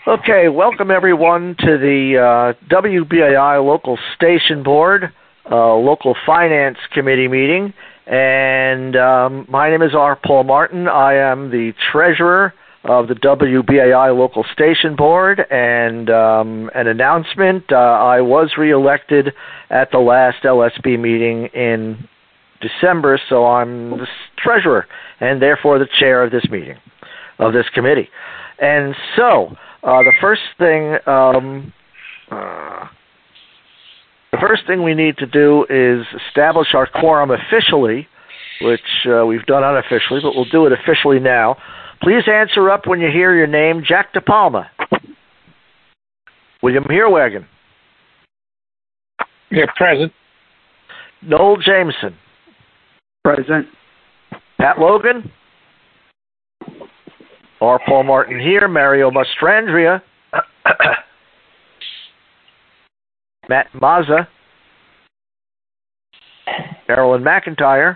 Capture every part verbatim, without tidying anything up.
Okay, welcome everyone to the uh, W B A I Local Station Board, uh, Local Finance Committee meeting. And um, my name is R. Paul Martin. I am the treasurer of the W B A I Local Station Board. And um, an announcement, uh, I was reelected at the last L S B meeting in December, so I'm the treasurer and therefore the chair of this meeting, of this committee. And so, uh, the first thing, um, uh, the first thing we need to do is establish our quorum officially, which uh, we've done unofficially, but we'll do it officially now. Please answer up when you hear your name. Jack DePalma. William Heerwagen. Yeah, present. Noel Jameson. Present. Pat Logan. R. Paul Martin here. Mario Mastrandria. Matt Mazza. Carolyn McIntyre.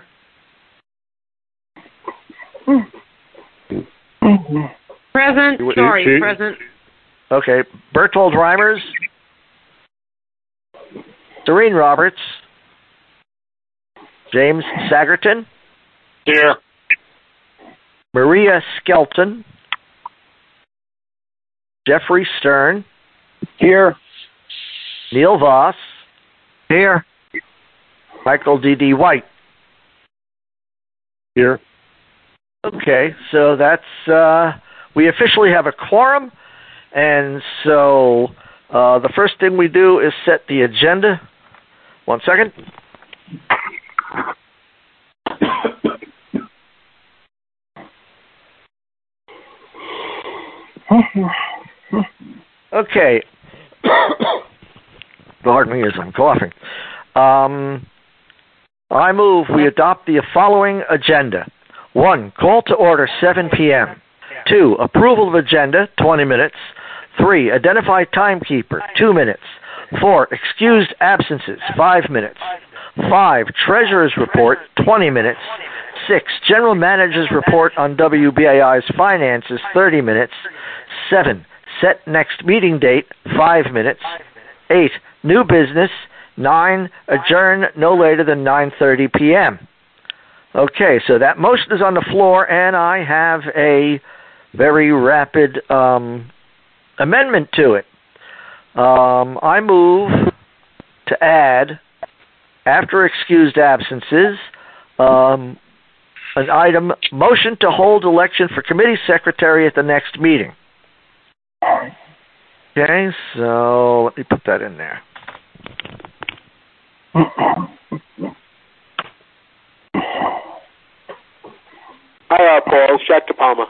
Present. Sorry, present. Okay. Bertold Reimers. Serene Roberts. James Sagerton. Here. Maria Skelton. Jeffrey Stern. Here. Neil Voss. Here. Michael D D. White. Here. Okay, so that's, uh, we officially have a quorum, and so uh, the first thing we do is set the agenda. One second. Okay. Pardon me as I'm coughing. Um, I move we adopt the following agenda. One, call to order seven p.m. Two, approval of agenda, twenty minutes. Three, identify timekeeper, two minutes. Four, excused absences, five minutes. Five, treasurer's report, twenty minutes. Six, general manager's report on W B A I's finances, thirty minutes. Seven, set next meeting date, five minutes. Eight, new business. Nine, adjourn no later than nine thirty p.m. Okay, so that motion is on the floor, and I have a very rapid um, amendment to it. Um, I move to add, after excused absences, um, an item, motion to hold election for committee secretary at the next meeting. Okay, so let me put that in there. Hi, uh, Paul. It's Jack DePalma.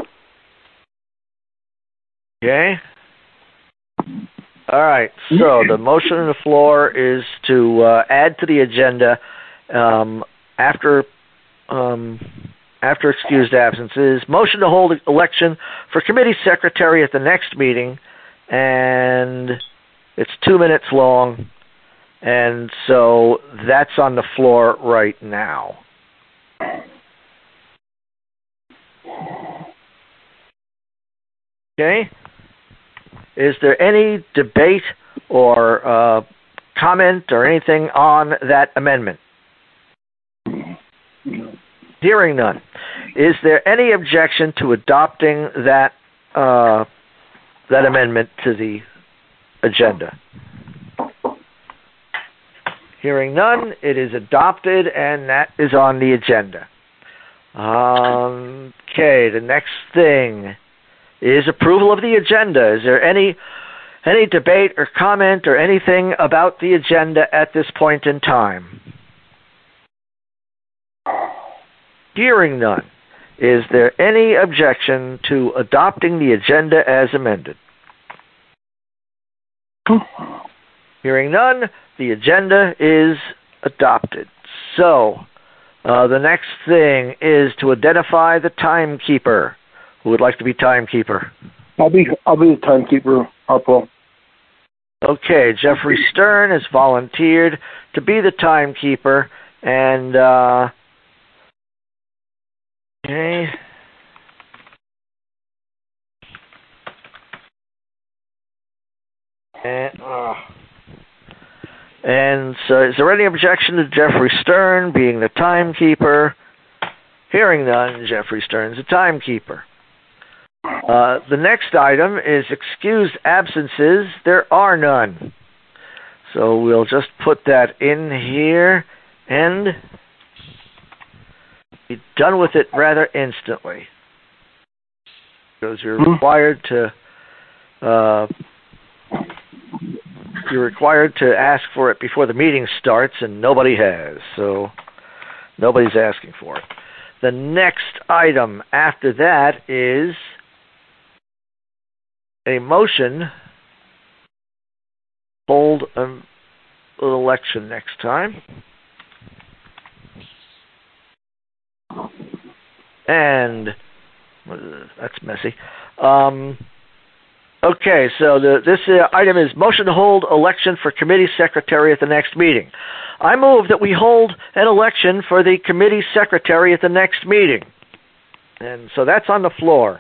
Okay. All right. So the motion on the floor is to uh, add to the agenda um, after um, after excused absences. Motion to hold election for committee secretary at the next meeting, and it's two minutes long, and so that's on the floor right now. Okay. Is there any debate or uh, comment or anything on that amendment? Hearing none. Is there any objection to adopting that uh, that amendment to the agenda? Hearing none, it is adopted, and that is on the agenda. Um, okay, the next thing is approval of the agenda. Is there any any debate or comment or anything about the agenda at this point in time? Hearing none. Is there any objection to adopting the agenda as amended? Hearing none, the agenda is adopted. So, uh, the next thing is to identify the timekeeper. Who would like to be timekeeper? I'll be I'll be the timekeeper, Paul. Okay, Jeffrey Stern has volunteered to be the timekeeper, and uh, okay. And, uh, and so is there any objection to Jeffrey Stern being the timekeeper? Hearing none, Jeffrey Stern's the timekeeper. Uh, the next item is excused absences. There are none. So we'll just put that in here and be done with it rather instantly. Because you're required to uh, you're required to ask for it before the meeting starts, and nobody has. So nobody's asking for it. The next item after that is a motion hold an election next time. And that's messy. Um, okay, so the, this uh, item is motion to hold election for committee secretary at the next meeting. I move that we hold an election for the committee secretary at the next meeting. And so that's on the floor.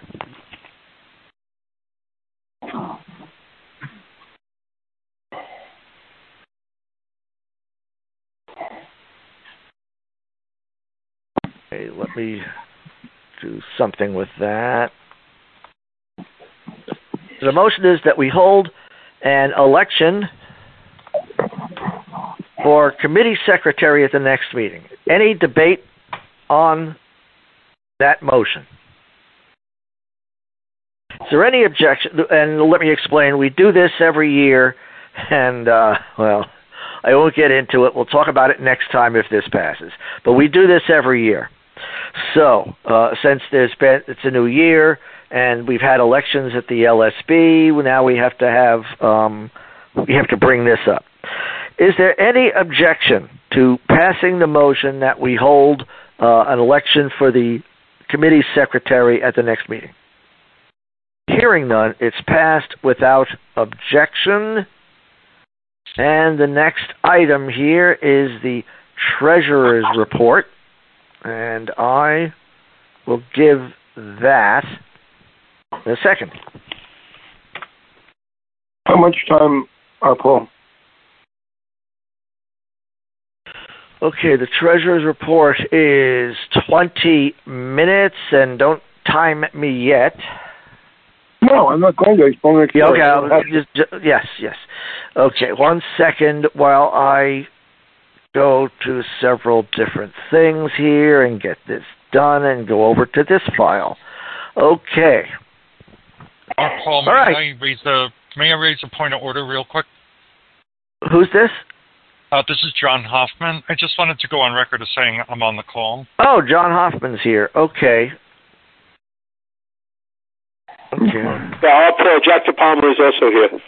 Okay, let me do something with that. The motion is that we hold an election for committee secretary at the next meeting. Any debate on that motion? Is there any objection? And let me explain. We do this every year, and, uh, well, I won't get into it. We'll talk about it next time if this passes. But we do this every year. So, uh, since there's been, it's a new year, and we've had elections at the L S B, now we have to have, um, we have to bring this up. Is there any objection to passing the motion that we hold uh, an election for the committee secretary at the next meeting? Hearing none, it's passed without objection. And the next item here is the treasurer's report. And I will give that in a second. How much time, Paul? Okay, the treasurer's report is twenty minutes, and don't time me yet. No, I'm not going to. It's only yeah, okay, I'll, just, just, yes, yes. Okay, one second while I go to several different things here and get this done and go over to this file. Okay. Uh, Paul, may, All right. I raise a, may I raise a point of order real quick? Who's this? Uh, this is John Hoffman. I just wanted to go on record as saying I'm on the call. Oh, John Hoffman's here. Okay. Okay. Yeah, Paul, Jack DePalma is also here.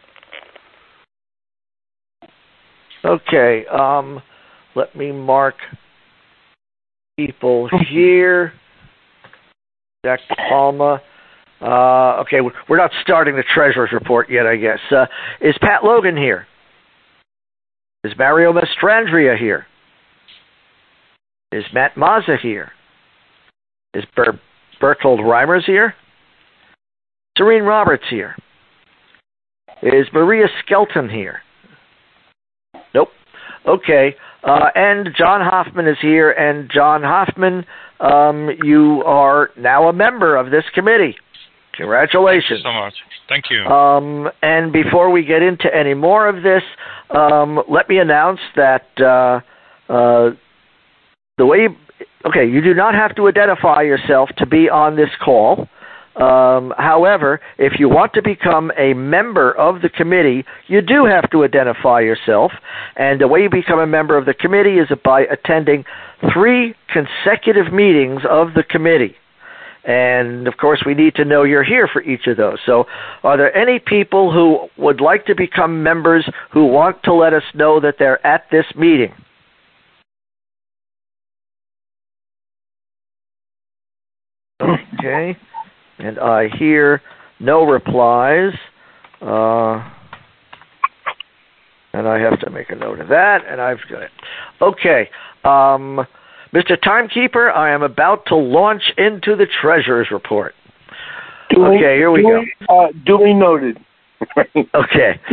Okay, um, let me mark people here. Jack Palma. Uh, okay, we're not starting the treasurer's report yet, I guess. Uh, is Pat Logan here? Is Mario Mastrandria here? Is Matt Mazza here? Is Ber- Bertold Reimers here? Serene Roberts here? Is Maria Skelton here? Nope. Okay. Uh, and John Hoffman is here. And John Hoffman, um, you are now a member of this committee. Congratulations. Thank you so much. Thank you. Um, and before we get into any more of this, um, let me announce that uh, uh, the way you, okay, you do not have to identify yourself to be on this call. Um, however, if you want to become a member of the committee, you do have to identify yourself. And the way you become a member of the committee is by attending three consecutive meetings of the committee. And, of course, we need to know you're here for each of those. So are there any people who would like to become members who want to let us know that they're at this meeting? Okay. And I hear no replies. Uh, and I have to make a note of that, and I've got it. Okay. Um, Mister Timekeeper, I am about to launch into the treasurer's report. Duly, okay, here we duly, go. Uh, duly noted. Okay.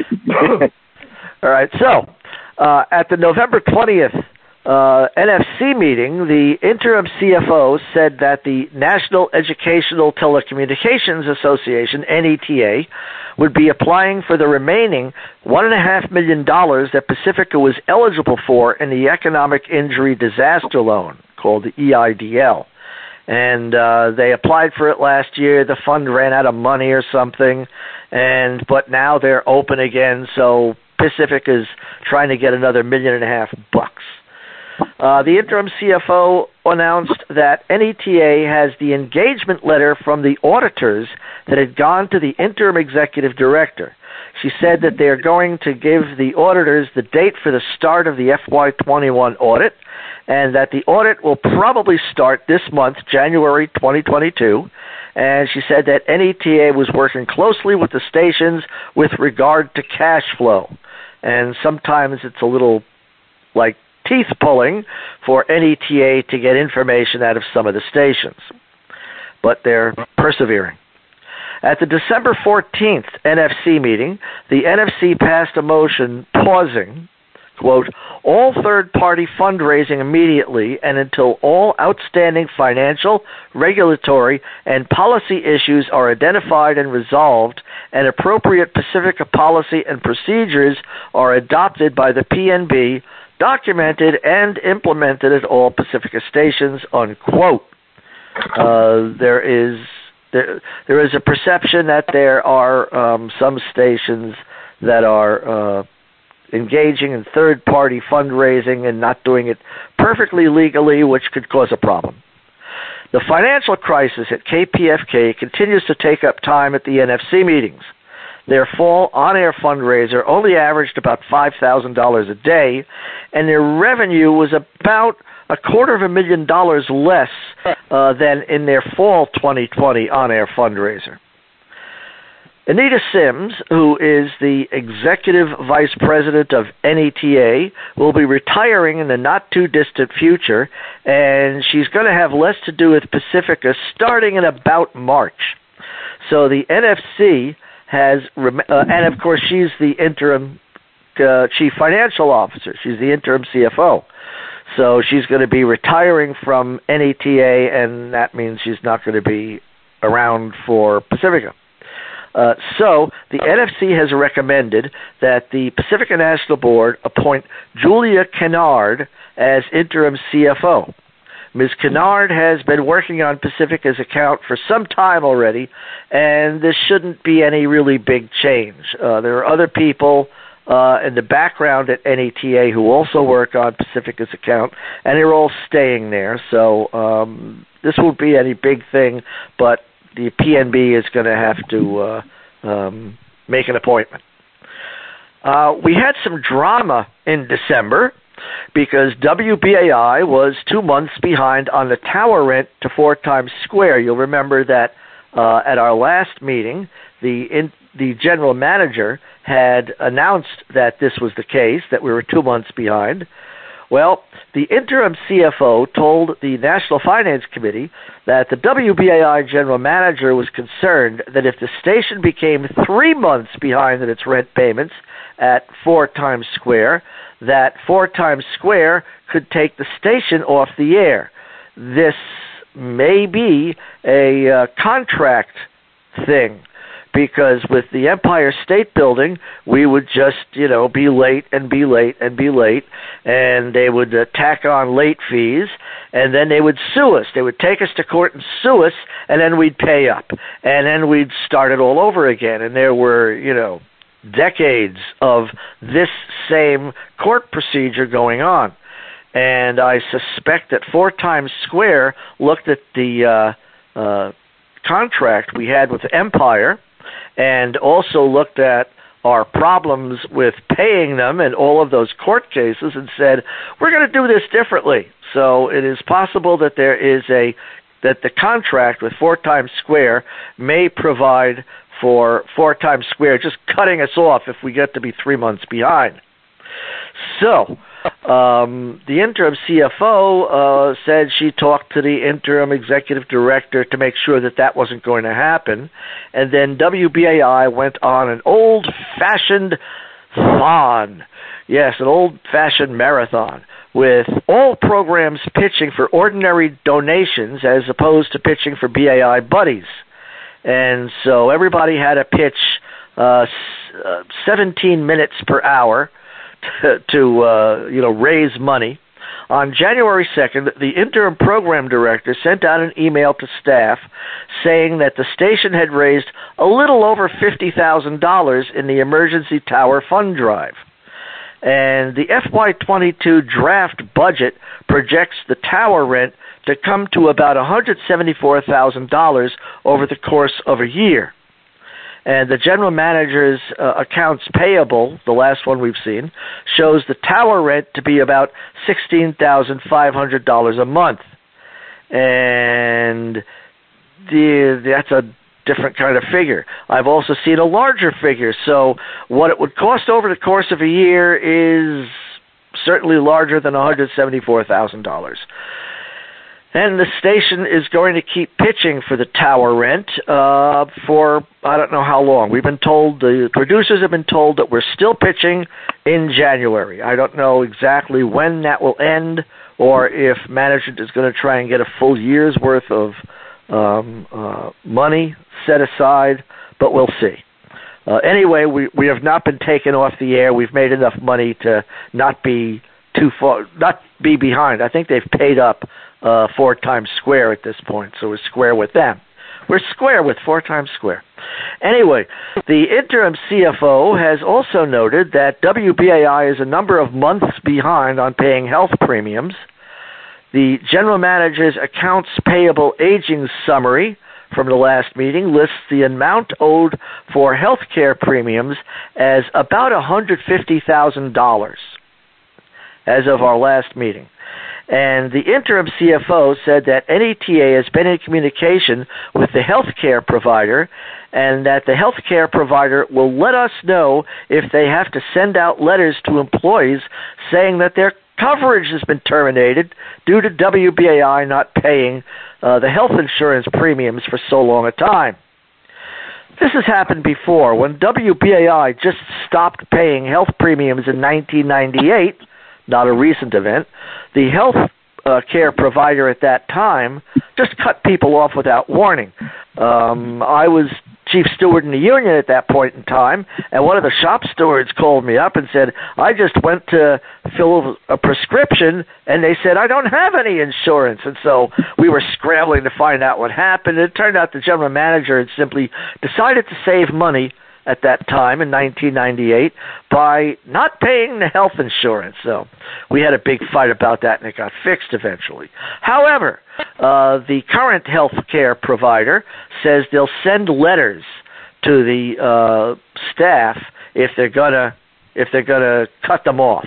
All right. So, uh, at the November twentieth uh, N F C meeting, the interim C F O said that the National Educational Telecommunications Association, N E T A, would be applying for the remaining one and a half million dollars that Pacifica was eligible for in the Economic Injury Disaster Loan, called the E I D L. And uh, they applied for it last year. The fund ran out of money or something, and but now they're open again. So Pacifica is trying to get another million and a half bucks. Uh, the interim C F O announced that N E T A has the engagement letter from the auditors that had gone to the interim executive director. She said that they are going to give the auditors the date for the start of the F Y twenty-one audit, and that the audit will probably start this month, January twenty twenty-two. And she said that N E T A was working closely with the stations with regard to cash flow. And sometimes it's a little like teeth pulling for N E T A to get information out of some of the stations. But they're persevering. At the December fourteenth N F C meeting, the N F C passed a motion pausing, quote, all third-party fundraising immediately and until all outstanding financial, regulatory, and policy issues are identified and resolved, and appropriate Pacifica policy and procedures are adopted by the P N B, documented and implemented at all Pacifica stations, unquote. Uh, there is there, there is a perception that there are um, some stations that are uh, engaging in third-party fundraising and not doing it perfectly legally, which could cause a problem. The financial crisis at K P F K continues to take up time at the N F C meetings. Their fall on-air fundraiser only averaged about five thousand dollars a day, and their revenue was about a quarter of a million dollars less uh, than in their fall twenty twenty on-air fundraiser. Anita Sims, who is the Executive Vice President of N E T A, will be retiring in the not-too-distant future, and she's going to have less to do with Pacifica starting in about March. So the N F C has, uh, and of course she's the interim uh, Chief Financial Officer. She's the interim C F O. So she's going to be retiring from N E T A, and that means she's not going to be around for Pacifica. Uh, so the N F C has recommended that the Pacifica National Board appoint Julia Kennard as interim C F O. Miz Kennard has been working on Pacifica's account for some time already, and this shouldn't be any really big change. Uh, there are other people uh, in the background at N E T A who also work on Pacifica's account, and they're all staying there. So um, this won't be any big thing, but the P N B is going to have to uh, um, make an appointment. Uh, we had some drama in December because W B A I was two months behind on the tower rent to four Times Square. You'll remember that uh, at our last meeting, the in, the general manager had announced that this was the case, that we were two months behind. Well, the interim C F O told the National Finance Committee that the W B A I general manager was concerned that if the station became three months behind in its rent payments at four Times Square, that four Times Square could take the station off the air. This may be a uh, contract thing, because with the Empire State Building, we would just, you know, be late and be late and be late, and they would uh, tack on late fees, and then they would sue us. They would take us to court and sue us, and then we'd pay up, and then we'd start it all over again. And there were, you know, decades of this same court procedure going on. And I suspect that four Times Square looked at the uh, uh, contract we had with Empire, and also looked at our problems with paying them and all of those court cases and said, we're going to do this differently. So it is possible that there is a, that the contract with four Times Square may provide for four Times Square just cutting us off if we get to be three months behind. So Um, the interim C F O uh, said she talked to the interim executive director to make sure that that wasn't going to happen. And then W B A I went on an old-fashioned thon. Yes, an old-fashioned marathon with all programs pitching for ordinary donations as opposed to pitching for B A I buddies. And so everybody had to pitch uh, seventeen minutes per hour to, to uh, you know, raise money. On January second, the interim program director sent out an email to staff saying that the station had raised a little over fifty thousand dollars in the Emergency Tower Fund Drive. And the F Y twenty-two draft budget projects the tower rent to come to about one hundred seventy-four thousand dollars over the course of a year. And the general manager's uh, accounts payable, the last one we've seen, shows the tower rent to be about sixteen thousand five hundred dollars a month. And the, that's a different kind of figure. I've also seen a larger figure. So what it would cost over the course of a year is certainly larger than one hundred seventy-four thousand dollars. And the station is going to keep pitching for the tower rent uh, for I don't know how long. We've been told, the producers have been told that we're still pitching in January. I don't know exactly when that will end or if management is going to try and get a full year's worth of um, uh, money set aside, but we'll see. Uh, anyway, we, we have not been taken off the air. We've made enough money to not be too far, not be behind. I think they've paid up Uh, four times square at this point, so we're square with them. We're square with four times square. Anyway, the interim C F O has also noted that W B A I is a number of months behind on paying health premiums. The general manager's accounts payable aging summary from the last meeting lists the amount owed for health care premiums as about one hundred fifty thousand dollars as of our last meeting. And the interim C F O said that N E T A has been in communication with the healthcare provider and that the healthcare provider will let us know if they have to send out letters to employees saying that their coverage has been terminated due to W B A I not paying uh, the health insurance premiums for so long a time. This has happened before. When W B A I just stopped paying health premiums in nineteen ninety-eight, not a recent event, the health uh, care provider at that time just cut people off without warning. Um, I was chief steward in the union at that point in time, and one of the shop stewards called me up and said, I just went to fill a prescription, and they said, I don't have any insurance. And so we were scrambling to find out what happened. It turned out the general manager had simply decided to save money at that time in nineteen ninety-eight by not paying the health insurance. So we had a big fight about that, and it got fixed eventually. However, uh, the current health care provider says they'll send letters to the uh, staff if they're gonna if they're gonna cut them off.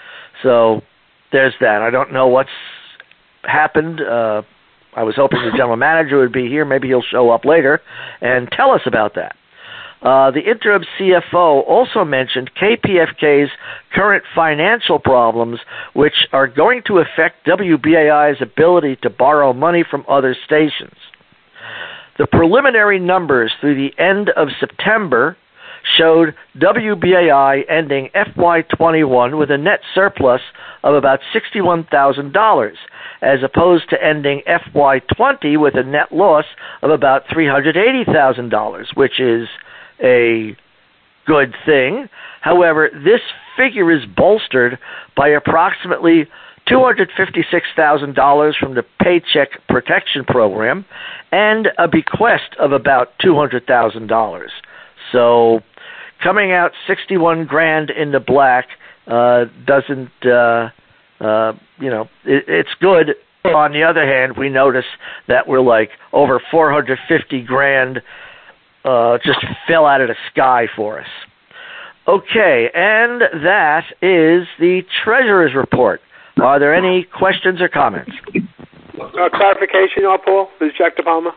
So there's that. I don't know what's happened. Uh, I was hoping the general manager would be here. Maybe he'll show up later and tell us about that. Uh, the interim C F O also mentioned K P F K's current financial problems, which are going to affect W B A I's ability to borrow money from other stations. The preliminary numbers through the end of September showed W B A I ending F Y twenty-one with a net surplus of about sixty-one thousand dollars, as opposed to ending F Y twenty with a net loss of about three hundred eighty thousand dollars, which is a good thing. However, this figure is bolstered by approximately two hundred fifty-six thousand dollars from the Paycheck Protection Program and a bequest of about two hundred thousand dollars. So coming out sixty-one grand in the black uh, doesn't, uh, uh, you know, it, it's good. On the other hand, we notice that we're like over four hundred fifty grand Uh, just fell out of the sky for us. Okay, and that is the Treasurer's Report. Are there any questions or comments? Uh, clarification, Paul? This is Jack DePalma.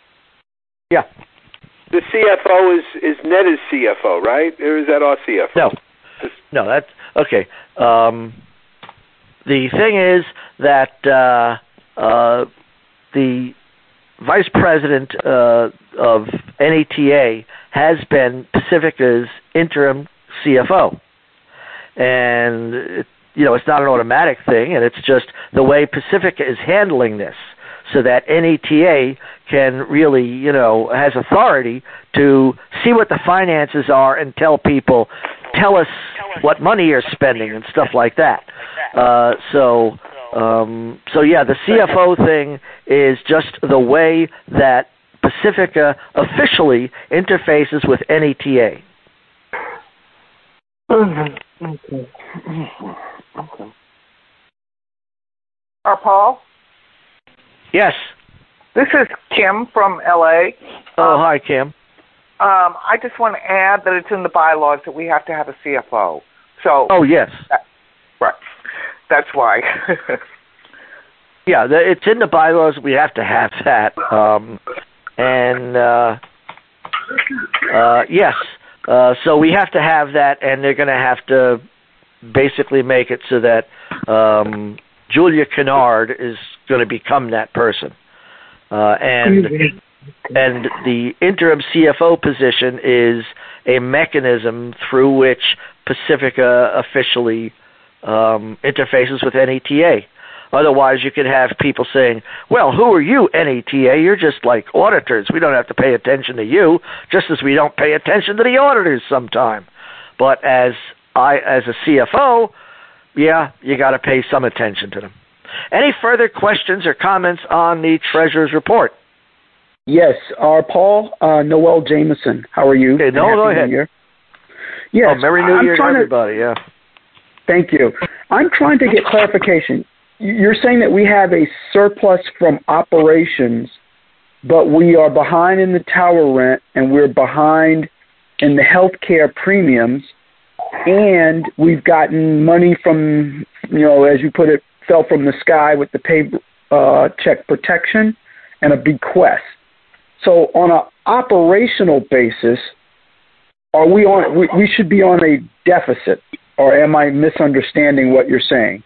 Yeah. The C F O is, is Netta's C F O, right? Or is that our C F O? No. No, that's, okay. Um, the thing is that uh, uh, the vice president uh, of N A T A has been Pacifica's interim C F O. And, it, you know, it's not an automatic thing, and it's just the way Pacifica is handling this, so that N A T A can really, you know, has authority to see what the finances are and tell people, tell us what money you're spending and stuff like that. Uh, so, um, so yeah, the C F O thing is just the way that Pacifica officially interfaces with N A T A. Okay. Okay. Okay. Uh, Paul? Yes. This is Kim from L A. Oh, um, hi, Kim. Um, I just want to add that it's in the bylaws that we have to have a C F O. So. Oh, yes. That, right. That's why. Yeah, the, it's in the bylaws. We have to have that. Um, and, uh, uh, yes. Uh, so we have to have that, and they're going to have to basically make it so that um, Julia Kennard is going to become that person. Uh, and and the interim C F O position is a mechanism through which Pacifica officially um, interfaces with N A T A. Otherwise, you could have people saying, well, who are you, N A T A? You're just like auditors. We don't have to pay attention to you, just as we don't pay attention to the auditors sometime. But as I, as a C F O, yeah, you got to pay some attention to them. Any further questions or comments on the Treasurer's report? Yes, uh, Paul, uh, Noel Jameson. How are you? Okay, Noel, go ahead. Year. Yes, oh, Merry New I'm Year to everybody, yeah. Thank you. I'm trying to get clarification. You're saying that we have a surplus from operations, but we are behind in the tower rent, and we're behind in the healthcare premiums, and we've gotten money from, you know, as you put it, fell from the sky with the pay uh, check protection and a bequest. So on an operational basis, are we on? We, we should be on a deficit, or am I misunderstanding what you're saying?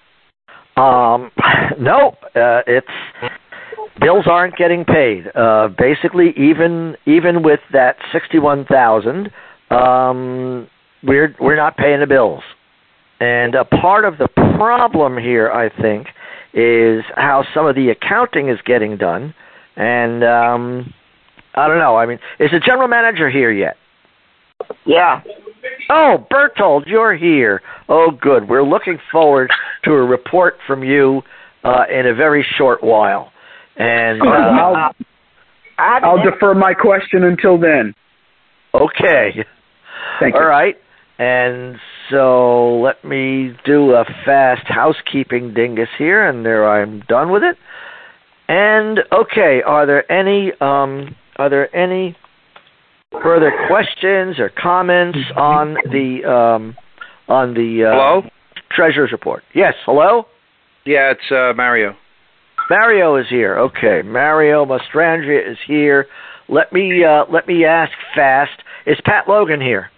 Um, no, uh, it's bills aren't getting paid. Uh, basically, even even with that sixty-one thousand, um, we're we're not paying the bills. And a part of the problem here, I think, is how some of the accounting is getting done. And um, I don't know. I mean, is the general manager here yet? Yeah. Oh, Berthold, you're here. Oh, good. We're looking forward to a report from you uh, in a very short while. And uh, I'll, I'll defer my question until then. Okay. Thank you. All right. And so let me do a fast housekeeping dingus here, and there I'm done with it. And okay, are there any um, are there any further questions or comments on the um, on the uh, hello? Treasurer's report? Yes, hello? Yeah, it's uh, Mario. Mario is here. Okay, Mario Mastrandria is here. Let me uh, let me ask fast. Is Pat Logan here?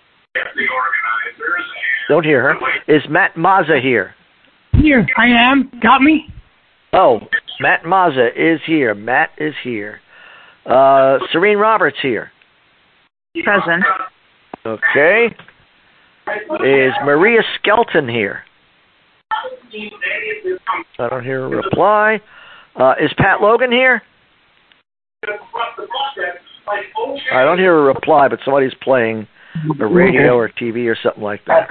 Don't hear her. Is Matt Mazza here? Here, I am. Got me? Oh, Matt Mazza is here. Matt is here. Uh, Serene Roberts here. Present. Okay. Is Maria Skelton here? I don't hear a reply. Uh, is Pat Logan here? I don't hear a reply, but somebody's playing a radio or T V or something like that.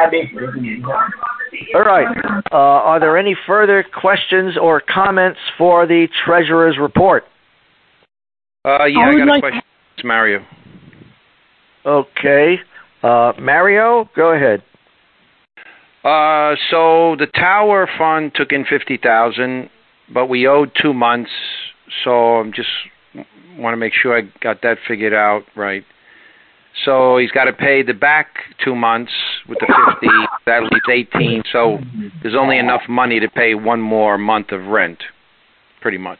All right. Uh, are there any further questions or comments for the Treasurer's report? Uh, yeah, I, I got like a question. It's Mario. Okay. Uh, Mario, go ahead. Uh, so the tower fund took in fifty thousand, but we owed two months, so I'm just want to make sure I got that figured out right. So he's got to pay the back two months with the fifty. That leaves eighteen. So there's only enough money to pay one more month of rent, pretty much.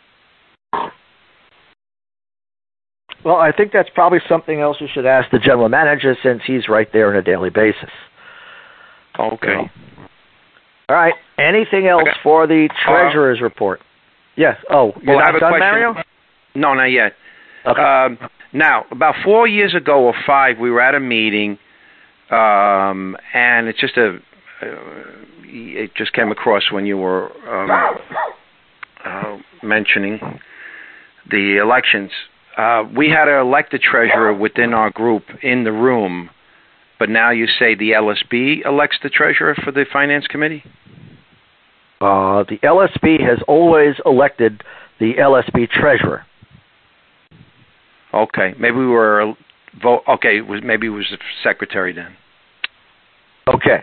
Well, I think that's probably something else you should ask the general manager, since he's right there on a daily basis. Okay. All right. Anything else Okay. for the treasurer's uh, report? Yes. Oh, you're well, not I have done, a question. Mario? No, not yet. Okay. Um, now, about four years ago or five, we were at a meeting, um, and it's just a, uh, it just came across when you were um, uh, mentioning the elections. Uh, we had to elect a treasurer within our group in the room, but now you say the L S B elects the treasurer for the finance committee? Uh, the L S B has always elected the L S B treasurer. Okay, maybe we were vote. Okay, it was maybe it was the secretary then. Okay.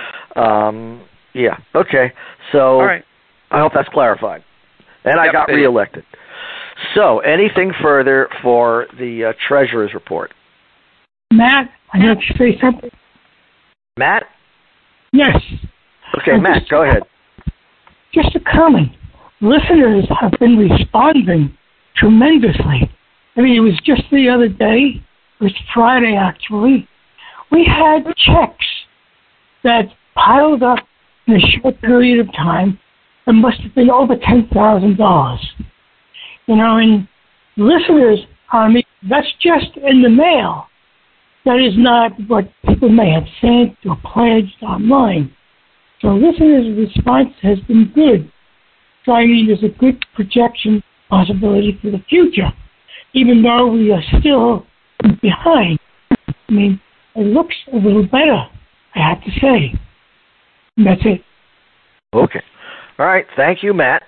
Um, yeah. Okay. So All right. I hope that's clarified. And I Yep, got it is. reelected. So anything further for the uh, treasurer's report? Matt, I have to say something. Matt? Yes. Okay, Uh, Matt, just- go ahead. Just a comment. Listeners have been responding tremendously. I mean, it was just the other day, it was Friday actually, we had checks that piled up in a short period of time and must have been over ten thousand dollars. You know, and listeners, I mean, that's just in the mail. That is not what people may have sent or pledged online. So listeners' response has been good. So I mean, there's a good projection possibility for the future, even though we are still behind. I mean, it looks a little better, I have to say. And that's it. Okay. All right. Thank you, Matt.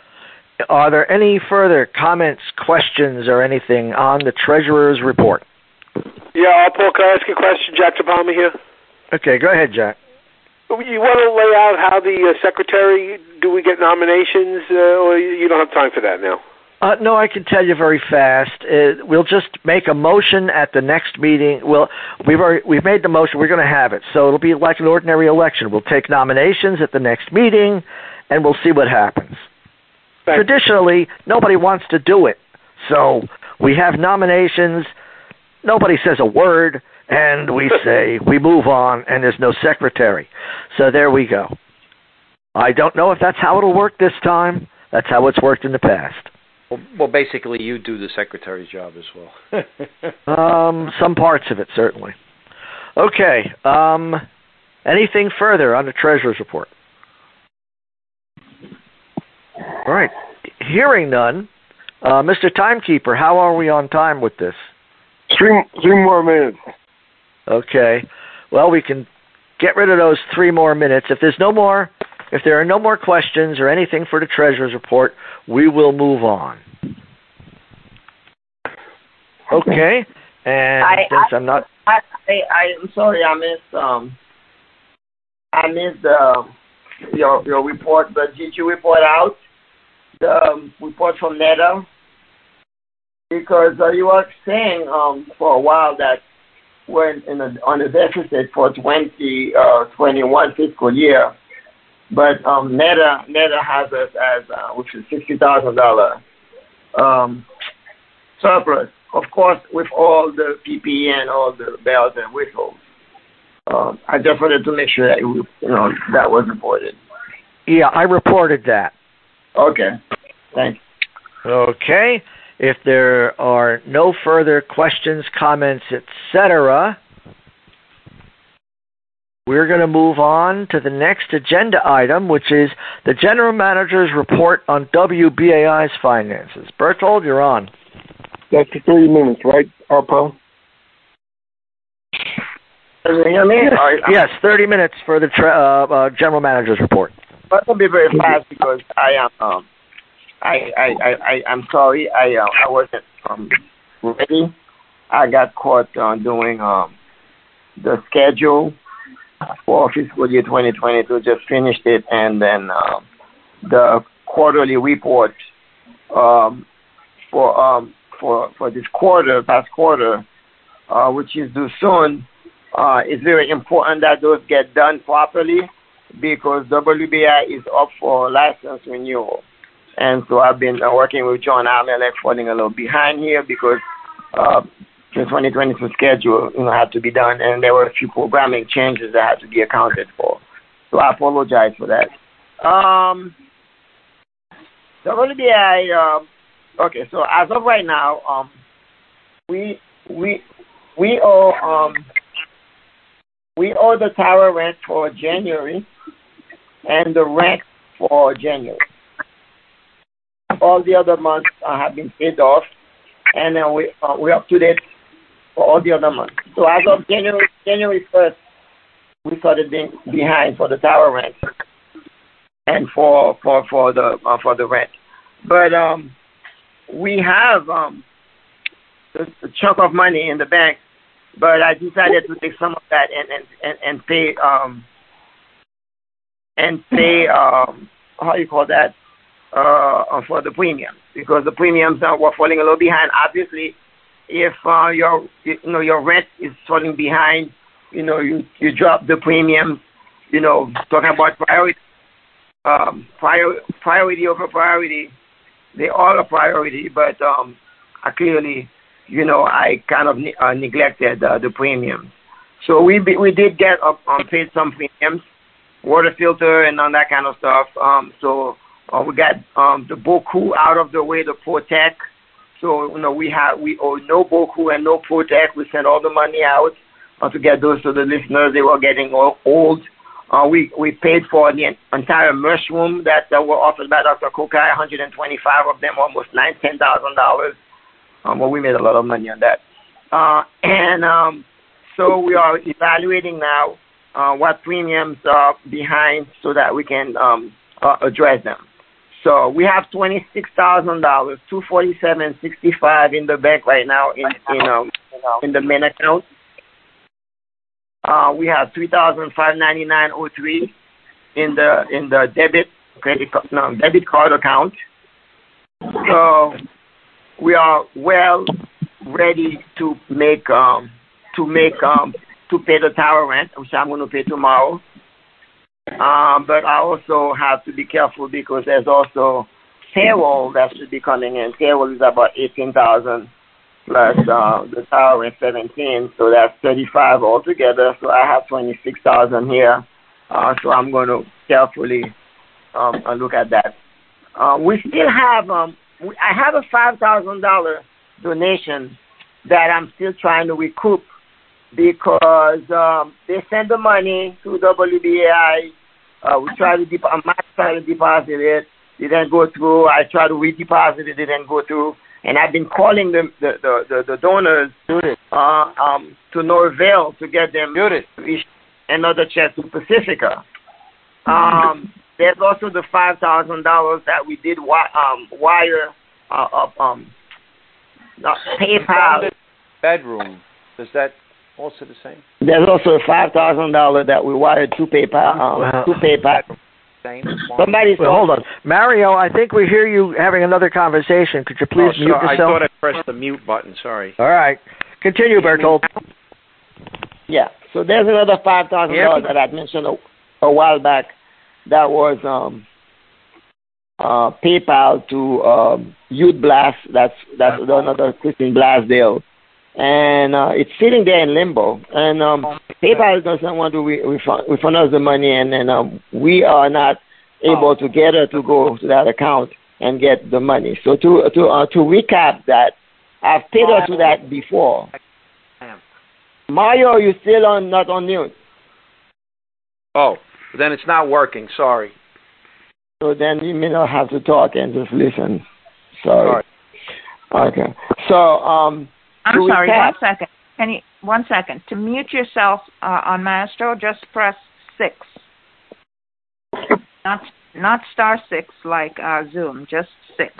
Are there any further comments, questions, or anything on the treasurer's report? Yeah, Paul, can I ask you a question? Jack DePalma here. Okay, go ahead, Jack. You want to lay out how the uh, secretary, do we get nominations, uh, or you don't have time for that now? Uh, no, I can tell you very fast. Uh, we'll just make a motion at the next meeting. We'll, we've already, we've made the motion. We're going to have it. So it'll be like an ordinary election. We'll take nominations at the next meeting, and we'll see what happens. Thanks. Traditionally, nobody wants to do it. So we have nominations. Nobody says a word, and we say we move on, and there's no secretary. So there we go. I don't know if that's how it'll work this time. That's how it's worked in the past. Well, well basically, you do the secretary's job as well. um, some parts of it, certainly. Okay. Um, anything further on the treasurer's report? All right. Hearing none, uh, Mister Timekeeper, how are we on time with this? Three, three more minutes. Okay. Well, we can get rid of those three more minutes. If there's no more, if there are no more questions or anything for the treasurer's report, we will move on. Okay. And I, since I, I'm not, I, I, I'm sorry, I missed um, I missed uh, your your report. But did you report out the um, report from NEDA? Because uh, you were saying um, for a while that we're in a, on a deficit for twenty twenty-one fiscal year, but um, NEDA NEDA has us as uh, which is sixty thousand dollar um, surplus. Of course, with all the P P E and all the bells and whistles. Um, I just wanted to make sure that you know that was reported. yeah, I reported that. Okay, thanks. Okay. If there are no further questions, comments, et cetera, we're going to move on to the next agenda item, which is the General Manager's report on W B A I's finances. Berthold, you're on. That's the thirty minutes, right, Arpo? Does it hear me? Yes, Or- yes thirty minutes for the tra- uh, uh, General Manager's report. But I'll be very fast because I am. Um, I I I I I'm sorry. I uh, I wasn't um ready. I got caught on uh, doing um the schedule for fiscal year twenty twenty-two. Just finished it, and then uh, the quarterly report um for um for for this quarter, past quarter, uh, which is due soon. Uh, it's very important that those get done properly because W B I is up for license renewal. And so I've been uh, working with John Amelek, falling a little behind here because uh, the twenty twenty-two schedule you know, had to be done, and there were a few programming changes that had to be accounted for. So I apologize for that. Um, W B I. Um, okay, so as of right now, um, we we we owe um we owe the tower rent for January and the rent for January. All the other months uh, have been paid off, and then we uh, we're up to date for all the other months. So as of January January first, we started being behind for the tower rent and for for for the uh, for the rent. But um, we have um a, a chunk of money in the bank, but I decided to take some of that and and and, and pay um and pay um how you call that uh for the premiums, because the premiums uh, were falling a little behind. Obviously, if uh, your you know your rent is falling behind, you know you you drop the premiums. You know, talking about priority, um, prior, priority over priority, they all are priority, but um, I clearly, you know, I kind of ne- uh, neglected uh, the premiums. So we be, we did get up um, paid some premiums, water filter and all that kind of stuff. Um, so uh, we got um, the Boku out of the way, the Protect. So you know we have we owe no Boku and no Protect. We sent all the money out uh, to get those to the listeners. They were getting all old. Uh, we we paid for the entire mushroom that uh, were offered by Doctor Kokai, one hundred twenty-five of them, almost nine ten thousand dollars. Um, well, we made a lot of money on that. Uh, and um, so we are evaluating now uh, what premiums are behind so that we can um, uh, address them. So we have twenty-six thousand dollars, two forty-seven sixty-five in the bank right now in in um, in the main account. Uh, we have three thousand five ninety nine oh three in the in the debit credit no, debit card account. So we are well ready to make um to make um to pay the tower rent, which I'm going to pay tomorrow. Um, but I also have to be careful because there's also payroll that should be coming in. Payroll is about eighteen thousand. Plus uh, the tower rent seventeen, so that's thirty-five altogether. So I have twenty-six thousand here. Uh, so I'm going to carefully um, look at that. Uh, we still have um, we, I have a five thousand dollar donation that I'm still trying to recoup because um, they send the money to W B A I. Uh, we try to dep- I might try to deposit it. It didn't go through. I tried to redeposit it. It didn't go through. And I've been calling them, the, the, the, the donors uh, um, to no avail to get them to issue another check to Pacifica. Um, there's also the five thousand dollars that we did wi- um, wire uh, up um, uh, PayPal. Bedroom. Is that also the same? There's also a five thousand dollars that we wired to PayPal. Um, wow. To PayPal. Somebody, well, hold on, Mario. I think we hear you having another conversation. Could you please oh, mute so yourself? I thought I pressed the mute button. Sorry. All right, continue, Bertold. Yeah. So there's another five thousand dollars that I mentioned a, a while back. That was um, uh, PayPal to um, Youth Blast. That's that's another Christine Blasdale, and uh, it's sitting there in limbo. And um, PayPal doesn't want to re- refund, refund us the money, and then um, we are not able to get her to go to that account and get the money. So to to uh, to recap that, I've paid her to that before. Mario, you still on not on mute? Oh, then it's not working. Sorry. So then you may not have to talk and just listen. Sorry. Okay. So um. I'm sorry. Recap, one second. Can you one second to mute yourself uh, on Maestro? Just press six. Not not star six like uh, Zoom. Just six.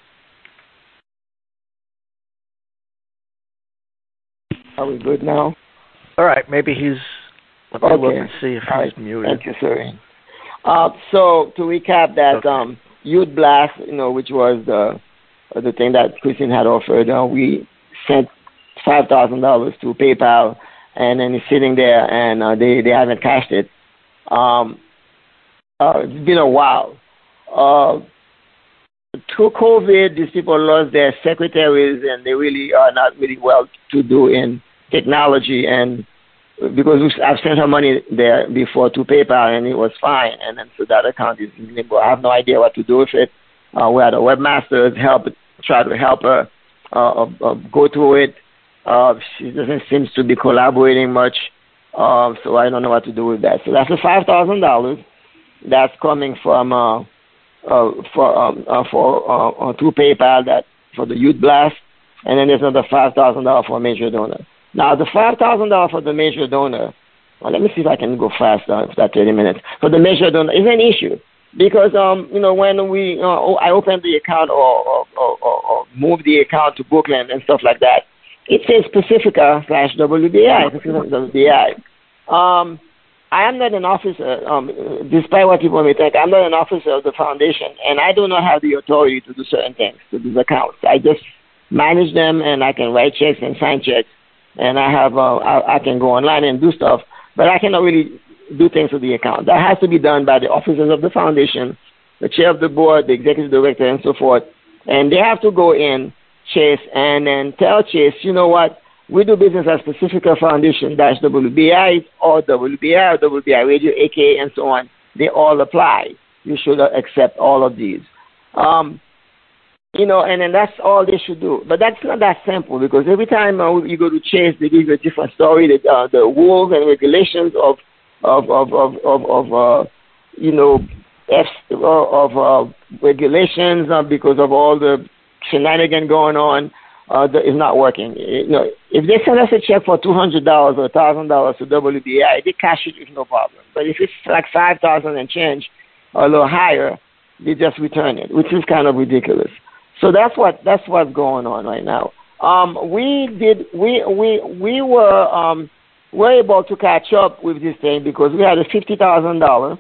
Are we good now? All right. Maybe he's. Let me okay. look and see if he's right. muted. Thank you, sir. Uh, so to recap that, okay. um, Youth Blast, you know, which was the the thing that Christine had offered, uh, we sent five thousand dollars to PayPal, and then it's sitting there, and uh, they they haven't cashed it. Um, uh, it's been a while. Uh, through COVID, these people lost their secretaries, and they really are not really well to do in technology. And because we, I've sent her money there before to PayPal, and it was fine. And then so that account is in limbo. I have no idea what to do with it. Uh, we had a webmaster help, try to help her uh, uh, go through it. Uh, she doesn't seem to be collaborating much, uh, so I don't know what to do with that. So that's the five thousand dollars that's coming from uh, uh, for um, uh, for uh, uh, through PayPal that for the Youth Blast, and then there's another five thousand dollars for a major donor. Now the five thousand dollars for the major donor. Well, let me see if I can go fast uh, for that thirty minutes. For the major donor is an issue because um you know when we uh, I opened the account or or, or or moved the account to Brooklyn and stuff like that. It says Pacifica slash W B I, Pacifica W B I. Um, I am not an officer, um, despite what people may think, I'm not an officer of the foundation, and I do not have the authority to do certain things to these accounts. I just manage them, and I can write checks and sign checks, and I have uh, I, I can go online and do stuff, but I cannot really do things with the account. That has to be done by the officers of the foundation, the chair of the board, the executive director, and so forth, and they have to go in, Chase, and then tell Chase, you know what, we do business as Pacifica Foundation dash W B I or W B I or W B I Radio, A K A, and so on. They all apply. You should accept all of these. Um, you know, and then that's all they should do. But that's not that simple because every time uh, you go to Chase, they give you a different story. The, uh, the rules and regulations of of of of of, of uh, you know, F, uh, of uh, regulations uh, because of all the shenanigan going on. Uh, the, is not working. You know, if they send us a check for two hundred dollars or one thousand dollars to W B I, they cash it with no problem. But if it's like five thousand dollars and change or a little higher, they just return it, which is kind of ridiculous. So that's what that's what's going on right now. Um, we did we we we were um, were able to catch up with this thing because we had a fifty thousand dollars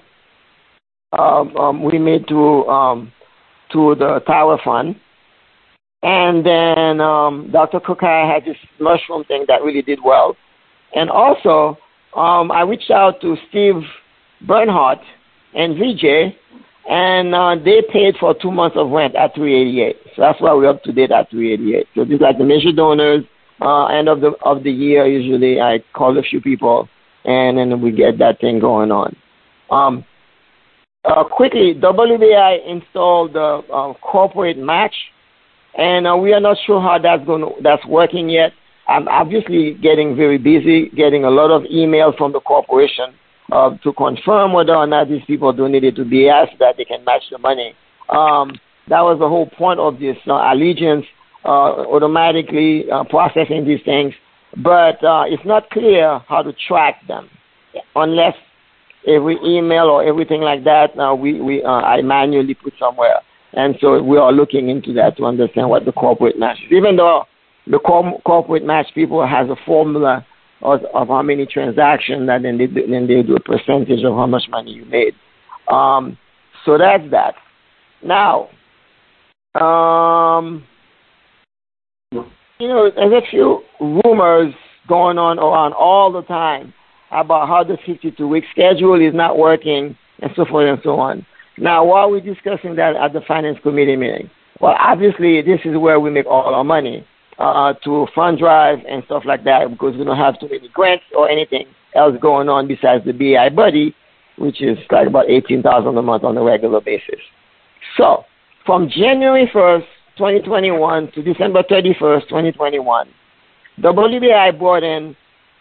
um, um, we made to um, to the Tower Fund. And then um, Doctor Kokai had this mushroom thing that really did well. And also, um, I reached out to Steve Bernhardt and V J, and uh, they paid for two months of rent at three eighty-eight. So that's why we're up to date at three eighty-eight. So these are like the major donors. Uh, end of the of the year, usually I call a few people, and then we get that thing going on. Um, uh, quickly, W B I installed the uh, corporate match. And uh, we are not sure how that's going to, that's working yet. I'm obviously getting very busy, getting a lot of emails from the corporation uh, to confirm whether or not these people donated to B S so that they can match the money. Um, that was the whole point of this uh, Allegiance uh, automatically uh, processing these things. But uh, it's not clear how to track them unless every email or everything like that uh, we, we uh, I manually put somewhere. And so we are looking into that to understand what the corporate match is. Even though the com- corporate match people has a formula of, of how many transactions, and then they, do, then they do a percentage of how much money you made. Um, so that's that. Now, um, you know, there's a few rumors going on around all the time about how the fifty-two week schedule is not working and so forth and so on. Now, why are we discussing that at the Finance Committee meeting? Well, obviously, this is where we make all our money, uh, to fund drive and stuff like that, because we don't have too many grants or anything else going on besides the B I Buddy, which is like about eighteen thousand dollars a month on a regular basis. So, from January first, twenty twenty-one to December thirty-first, twenty twenty-one, W B I brought in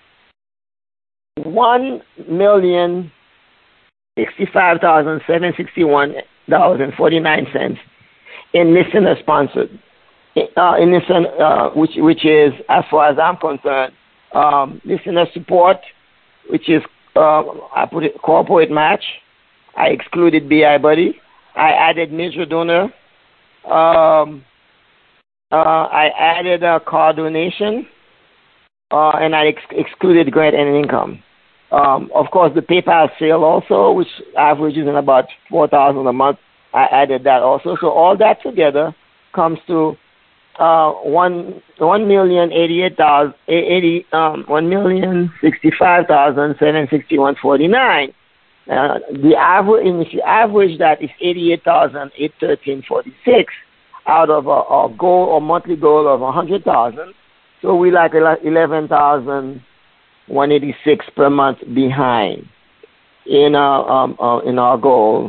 one million sixty-five thousand seven hundred sixty-one dollars and forty-nine cents in listener sponsored, uh, in listen, uh, which which is, as far as I'm concerned, um, listener support, which is uh, I put it corporate match. I excluded B I Buddy. I added major donor. Um, uh, I added a car donation, uh, and I ex- excluded grant and income. Um, of course, the PayPal sale also, which averages in about four thousand dollars a month, I added that also. So all that together comes to uh, one one million eighty-eight thousand eighty um one million sixty-five thousand seven hundred sixty-one forty nine. Uh, the average, if you average that, is eighty-eight thousand eight hundred thirteen forty-six out of a, a goal or monthly goal of a hundred thousand. So we like eleven thousand. one eighty-six per month behind in our um, uh, in our goal.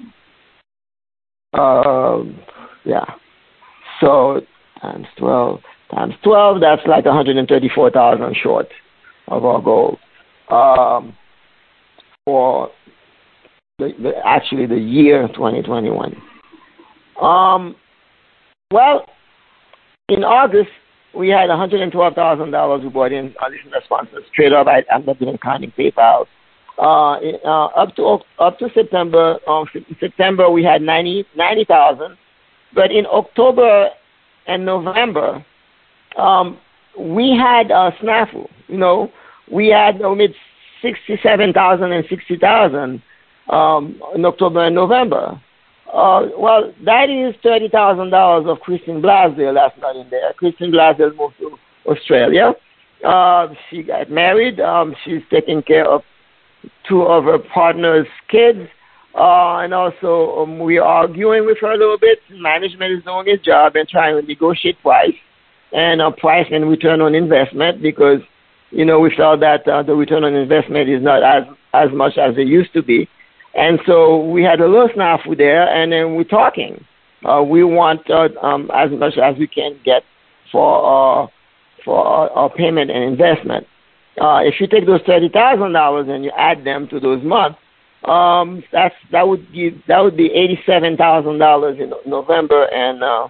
Uh, yeah. So times twelve times twelve, that's like one hundred thirty-four thousand short of our goal. Um, for the, the actually the year twenty twenty-one. Um, well, in August we had one hundred twelve thousand dollars we brought in on listener sponsors. Straight up, I, I'm not even counting PayPal. Uh, uh, up to up to September, um, September we had ninety thousand, but in October and November, um, we had a snafu. You know, we had uh, made sixty-seven thousand and sixty thousand um, in October and November. Uh, well, that is thirty thousand dollars of Christine Blasdale that's not in there. Christine Blasdale moved to Australia. Uh, she got married. Um, she's taking care of two of her partner's kids. Uh, and also, um, we are arguing with her a little bit. Management is doing its job and trying to negotiate price and uh, price and return on investment because, you know, we felt that uh, the return on investment is not as, as much as it used to be. And so we had a little snafu there, and then we're talking. Uh, we want uh, um, as much as we can get for, uh, for our, our payment and investment. Uh, if you take those thirty thousand dollars and you add them to those months, um, that's that would give that would be eighty-seven thousand dollars in November and uh,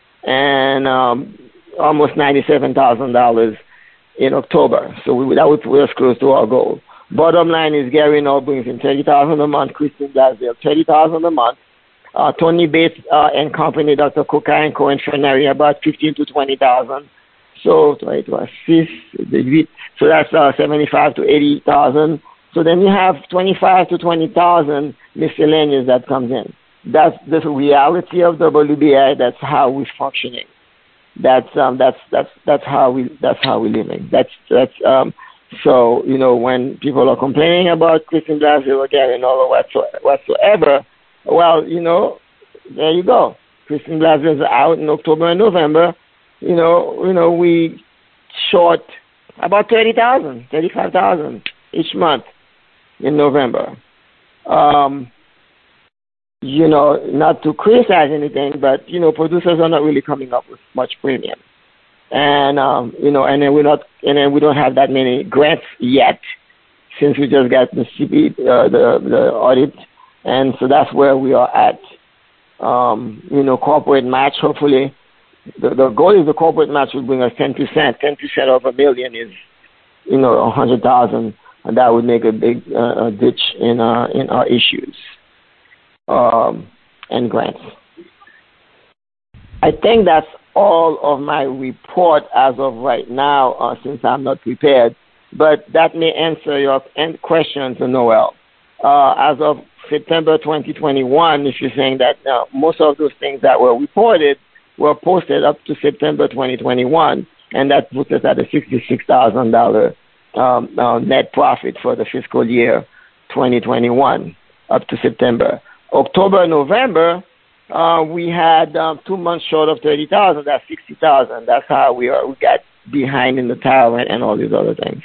and um, almost ninety-seven thousand dollars in October. So we, that would put us close to our goal. Bottom line is Gary now brings in thirty thousand a month. Christine Blasdale thirty thousand a month. Uh, Tony Bates uh, and company, Doctor Cook and Co. and Frenary, about fifteen to twenty thousand. So it was six, so that's uh, seventy-five to eighty thousand. So then you have twenty-five to twenty thousand miscellaneous that comes in. That's the reality of W B I. That's how we're functioning. That's um that's that's that's how we that's how we're living. That's that's um so you know when people are complaining about Christine Blasdale again and all whatsoever, whatsoever, well you know there you go. Christine Blasdale is out in October and November. You know, you know, we short about thirty thousand, thirty-five thousand each month in November. Um, you know, not to criticize anything, but you know, producers are not really coming up with much premium, and um, you know, and then we're not, and then we don't have that many grants yet, since we just got the C B, uh, the the audit, and so that's where we are at. Um, you know, corporate match, hopefully. The, the goal is the corporate match will bring us ten percent. ten percent of a million is, you know, one hundred thousand, and that would make a big uh, a ditch in, uh, in our issues um, and grants. I think that's all of my report as of right now, uh, since I'm not prepared, but that may answer your questions, Noel. Uh, as of September twenty twenty-one, if you're saying that uh, most of those things that were reported were posted up to September twenty twenty-one, and that puts us at a sixty-six thousand dollars um, uh, net profit for the fiscal year twenty twenty-one up to September. October, November, uh, we had um, two months short of thirty thousand. That's sixty thousand. That's how we are. We got behind in the tower and, and all these other things.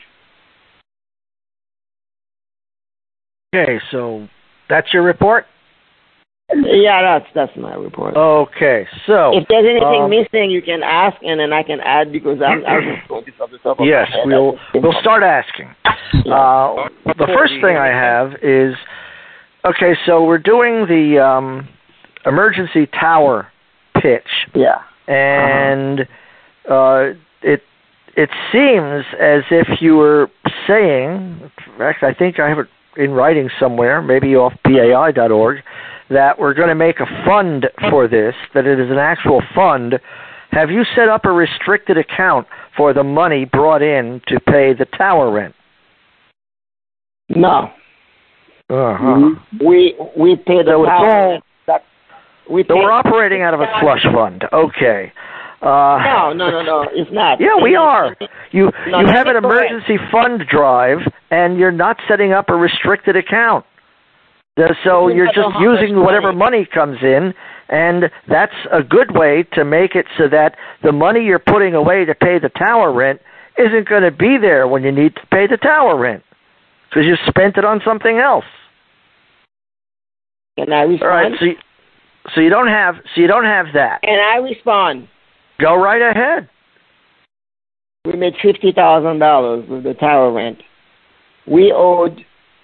Okay, so that's your report? Yeah, that's that's my report. Okay, so if there's anything um, missing, you can ask, and then I can add because I'm, I'm just going this off the top of yes, my head. we'll we'll start asking. Uh, the first thing I have is okay. So we're doing the um, emergency tower pitch. Yeah, and uh-huh. uh, it it seems as if you were saying. Actually, I think I have it in writing somewhere, maybe off B A I dot org. That we're going to make a fund for this, that it is an actual fund. Have you set up a restricted account for the money brought in to pay the tower rent? No. Uh-huh. We we pay the so tower rent. That, we so we're operating out of a slush fund. Okay. Uh, no, no, no, no, it's not. Yeah, we are. You no, you have an correct. emergency fund drive, and you're not setting up a restricted account. So you're just using whatever money comes in, and that's a good way to make it so that the money you're putting away to pay the tower rent isn't going to be there when you need to pay the tower rent because you spent it on something else. Can I respond? All right, so you, so you don't have so you don't have that. Can I respond? Go right ahead. We made fifty thousand dollars with the tower rent. We owed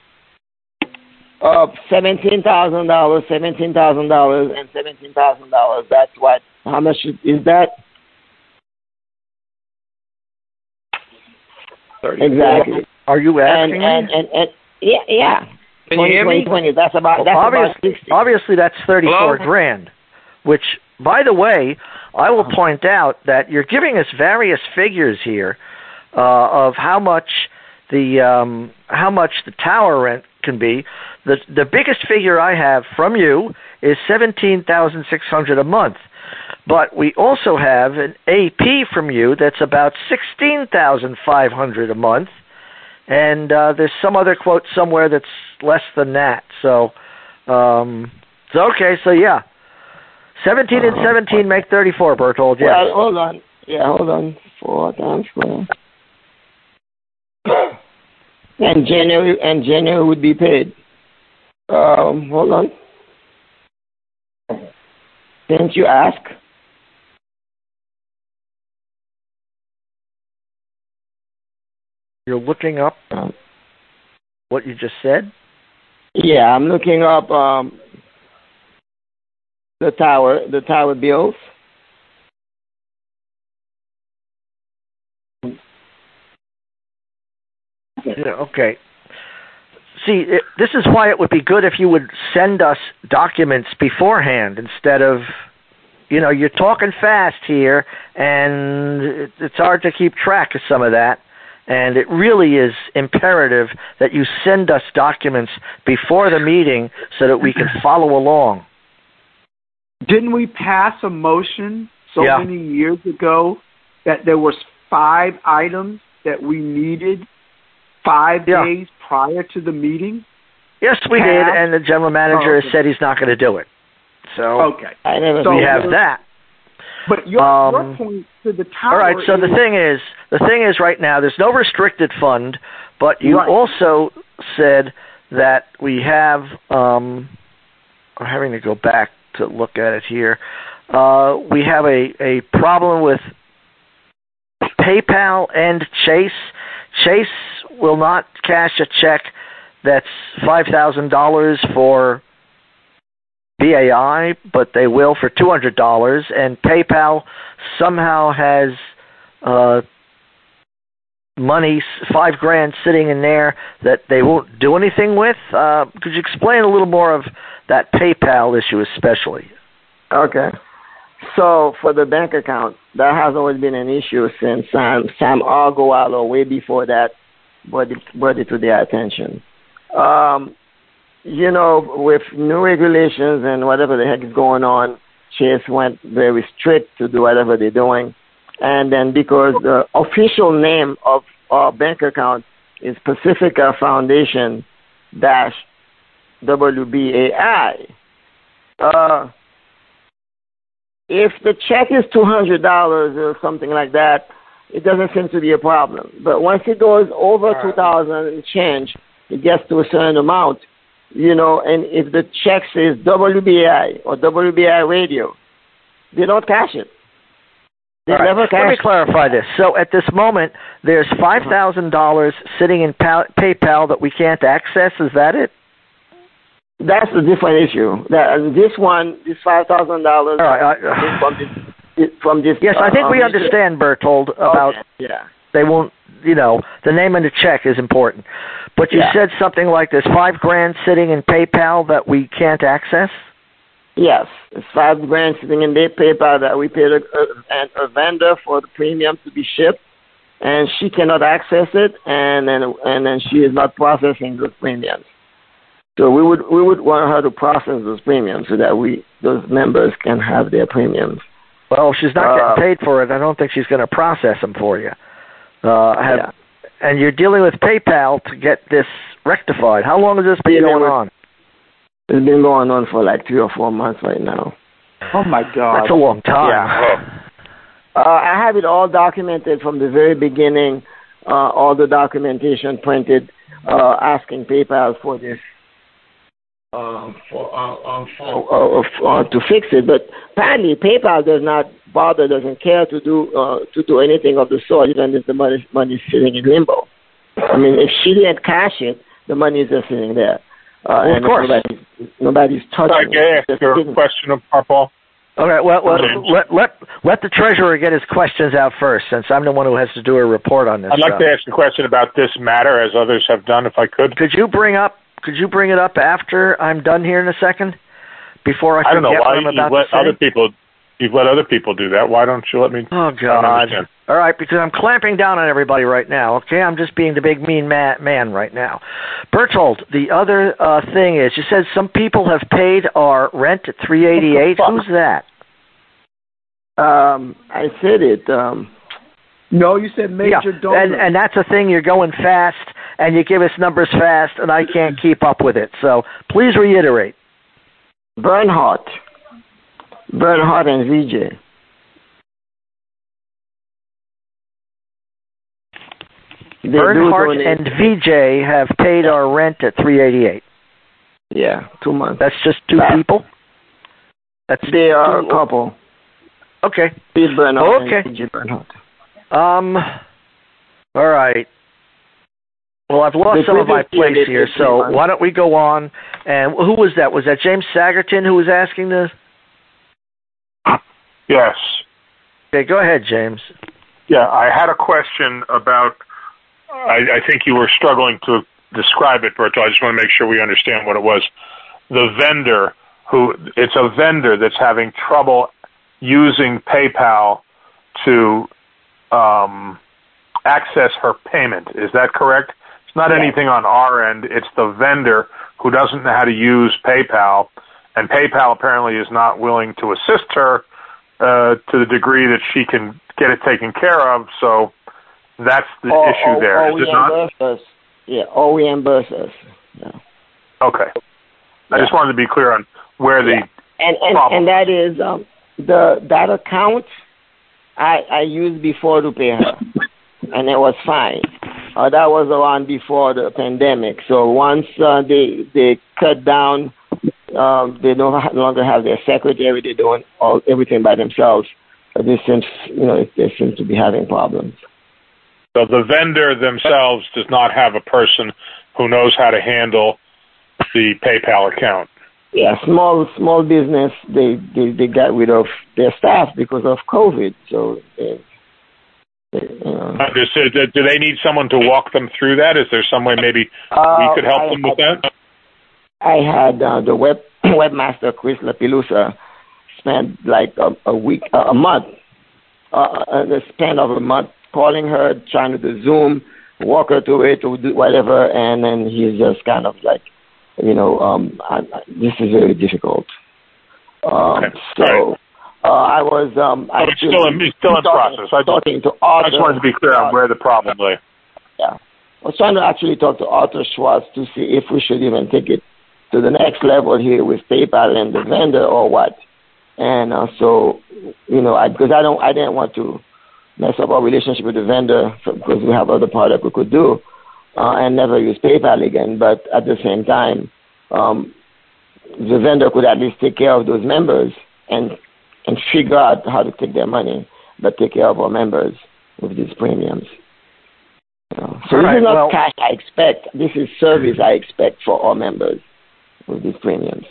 uh, seventeen thousand dollars, seventeen thousand dollars, and seventeen thousand dollars. That's what? How much is that? Exactly. Are you asking and, me? And, and, and, yeah, yeah. Can you hear me? twenty, that's about, well, that's obviously, about sixty. Obviously, that's thirty-four Hello? grand, which, by the way, I will point out that you're giving us various figures here uh, of how much the um, how much the tower rent can be. The the biggest figure I have from you is seventeen thousand six hundred a month. But we also have an A P from you that's about sixteen thousand five hundred a month, and uh, there's some other quote somewhere that's less than that. So, um, so okay, so yeah, seventeen and seventeen make thirty-four, Berthold. Yes. Well, hold on. Yeah, hold on. Four times four. And January and January would be paid. Um, hold on. Didn't you ask? You're looking up what you just said? Yeah, I'm looking up um, the tower, the tower bills. Yeah, okay. See, it, this is why it would be good if you would send us documents beforehand instead of, you know, you're talking fast here, and it, it's hard to keep track of some of that. And it really is imperative that you send us documents before the meeting so that we can follow along. Didn't we pass a motion so yeah. many years ago that there was five items that we needed five yeah. days prior to the meeting? Yes, we Passed? did, and the general manager oh, okay. has said he's not going to do it. So okay. I never so we have that. But your, um, your point to the tower. All right. So is, the thing is, the thing is, right now there's no restricted fund, but you right. also said that we have. Um, I'm having to go back to look at it here. Uh, we have a, a problem with PayPal and Chase. Chase will not cash a check that's five thousand dollars for B A I, but they will for two hundred dollars, and PayPal somehow has uh, money, five grand sitting in there that they won't do anything with. Uh, could you explain a little more of that PayPal issue especially? Okay. So for the bank account, that has always been an issue since Sam, Sam Argowalo, way before that, brought it, brought it to their attention. Um, you know, with new regulations and whatever the heck is going on, Chase went very strict to do whatever they're doing. And then because the official name of our bank account is Pacifica Foundation dash W B A I, uh, if the check is two hundred dollars or something like that, it doesn't seem to be a problem. But once it goes over two thousand dollars and change, it gets to a certain amount, you know, and if the check says W B A I or W B A I radio, they don't cash it. They All right. never cash Let me it. clarify this. So at this moment, there's five thousand dollars sitting in PayPal that we can't access. Is that it? That's a different issue. That, this one, this five thousand dollars right, from this, from this. Yes, I think uh, we um, understand, Berthold, about okay. yeah. they won't, you know, the name on the check is important. But you Yeah. said something like there's five grand sitting in PayPal that we can't access? Yes, it's five grand sitting in their PayPal that we paid a, a, a vendor for the premium to be shipped, and she cannot access it, and then and then she is not processing those premiums. So we would we would want her to process those premiums so that we those members can have their premiums. Well, if she's not Uh, getting paid for it, I don't think she's going to process them for you. Uh, have, yeah. And you're dealing with PayPal to get this rectified. How long has this been Yeah, going we're- on? It's been going on for like three or four months right now. Oh my God, That's a long time. Yeah. Uh, I have it all documented from the very beginning, uh, all the documentation printed, uh, asking PayPal for this, uh, for, uh, uh, for, uh, uh, to fix it. But apparently PayPal does not bother, doesn't care to do uh, to do anything of the sort, even if the money money is sitting in limbo. I mean, if she didn't cash it, the money is just sitting there. Uh, well, and of course. Nobody's, nobody's touching Sorry, it. Can I ask your question of Paul? Okay, well, well let, let let the treasurer get his questions out first, since I'm the one who has to do a report on this. I'd like stuff. to ask a question about this matter, as others have done, if I could. Could you bring up? Could you bring it up after I'm done here in a second? Before I forget I don't know why what I'm you about let to say? other people. You've let other people do that. Why don't you let me? Oh God! All right, because I'm clamping down on everybody right now. Okay, I'm just being the big mean ma- man right now. Bertold, the other uh, thing is, you said some people have paid our rent at three eighty-eight. Who's that? Um, I said it. Um, no, you said major yeah, donor. and and that's the thing. You're going fast, and you give us numbers fast, and I can't keep up with it. So please reiterate. Bernhardt. Bernhardt and V J. They Bernhardt and V J have paid our rent at three eighty-eight. Yeah, two months. That's just two that, people? That's They are two, a couple. Okay. Steve Bernhardt okay. and V J Bernhardt. Um, all right. Well, I've lost they some of my place here, so months. why don't we go on? And who was that? Was that James Sagerton who was asking this? Yes. Okay, go ahead, James. Yeah, I had a question about, I, I think you were struggling to describe it, Berto. I just want to make sure we understand what it was. The vendor, who it's a vendor that's having trouble using PayPal to um, access her payment. Is that correct? It's not yes. anything on our end. It's the vendor who doesn't know how to use PayPal, and PayPal apparently is not willing to assist her Uh, to the degree that she can get it taken care of, so that's the or, issue or, there. Or Is it not? Us. Yeah, or reimburse us. Yeah. Okay. I yeah. just wanted to be clear on where the yeah. and and, problem and that is um, the that account I I used before to pay her, and it was fine. Uh, that was around before the pandemic. So once uh, they they cut down. Um, they no longer have their secretary. They're doing all everything by themselves. But this seems, you know, they seem to be having problems. So the vendor themselves does not have a person who knows how to handle the PayPal account. Yeah, small small business. They they, they got rid of their staff because of COVID. So they, they, you know. Understood. Do they need someone to walk them through that? Is there some way maybe uh, we could help I them had, with that? I had uh, the web webmaster Chris LaPilusa spent like a, a week, uh, a month, uh, the span of a month calling her, trying to do Zoom, walk her through it, or do whatever, and then he's just kind of like, you know, um, I, I, this is very difficult. Um, okay. So uh, I was um, so it's still in, it's still in talking, process. I just, talking to Arthur, I just wanted to be clear on where the problem lay. Yeah. I was trying to actually talk to Arthur Schwartz to see if we should even take it to the next level here with PayPal and the vendor or what. And uh, so, you know, I, because I don't, I didn't want to mess up our relationship with the vendor for, because we have other product we could do uh, and never use PayPal again. But at the same time, um, the vendor could at least take care of those members and and figure out how to take their money, but take care of our members with these premiums. You know. So All this right, is not well, cash I expect. This is service I expect for our members with these premiums.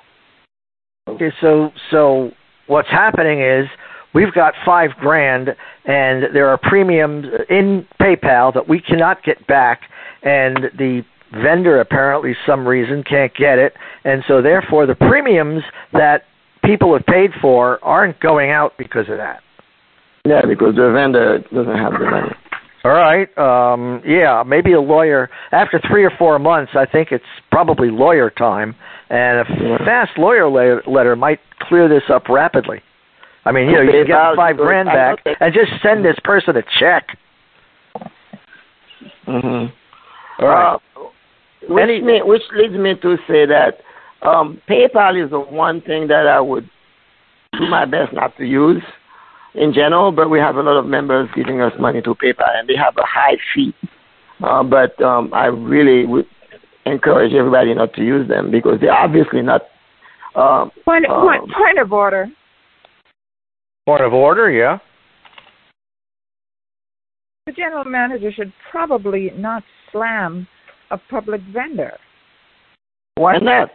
Okay, so so what's happening is we've got five grand, and there are premiums in PayPal that we cannot get back, and the vendor apparently some reason can't get it, and so therefore the premiums that people have paid for aren't going out because of that. Yeah, because the vendor doesn't have the money. All right. Um, yeah, maybe a lawyer. After three or four months, I think it's probably lawyer time, and a yeah. fast lawyer letter might clear this up rapidly. I mean, you know, you can get five grand back and just send this person a check. Mm-hmm. All right. Uh, which, Any, me, which leads me to say that um, PayPal is the one thing that I would do my best not to use. in general, but we have a lot of members giving us money to PayPal, and they have a high fee. Uh, but um, I really would encourage everybody not to use them because they're obviously not. Um, point, um, point, point of order. Point of order, yeah. The general manager should probably not slam a public vendor. Why not?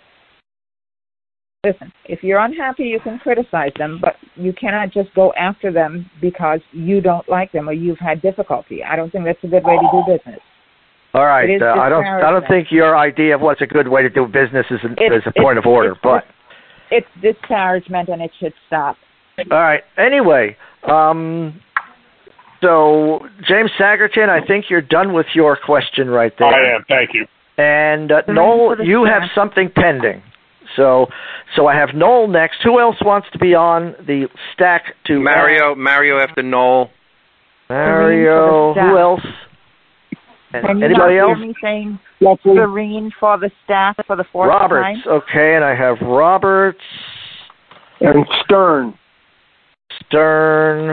Listen, if you're unhappy, you can criticize them, but you cannot just go after them because you don't like them or you've had difficulty. I don't think that's a good way to do business. All right, uh, I don't. I don't think your idea of what's a good way to do business is, an, is a point of order, it's, but it's disparagement and it should stop. All right. Anyway, um, so James Sagerton, I think you're done with your question right there. I am. Thank you. And uh, Noel, you have something pending. So, so I have Noel next. Who else wants to be on the stack to Mario? Mario after Noel. Mario. Who else? And Can you anybody not else? hear me saying Serene for the staff for the fourth Roberts. time? Okay, and I have Roberts and Stern. Stern.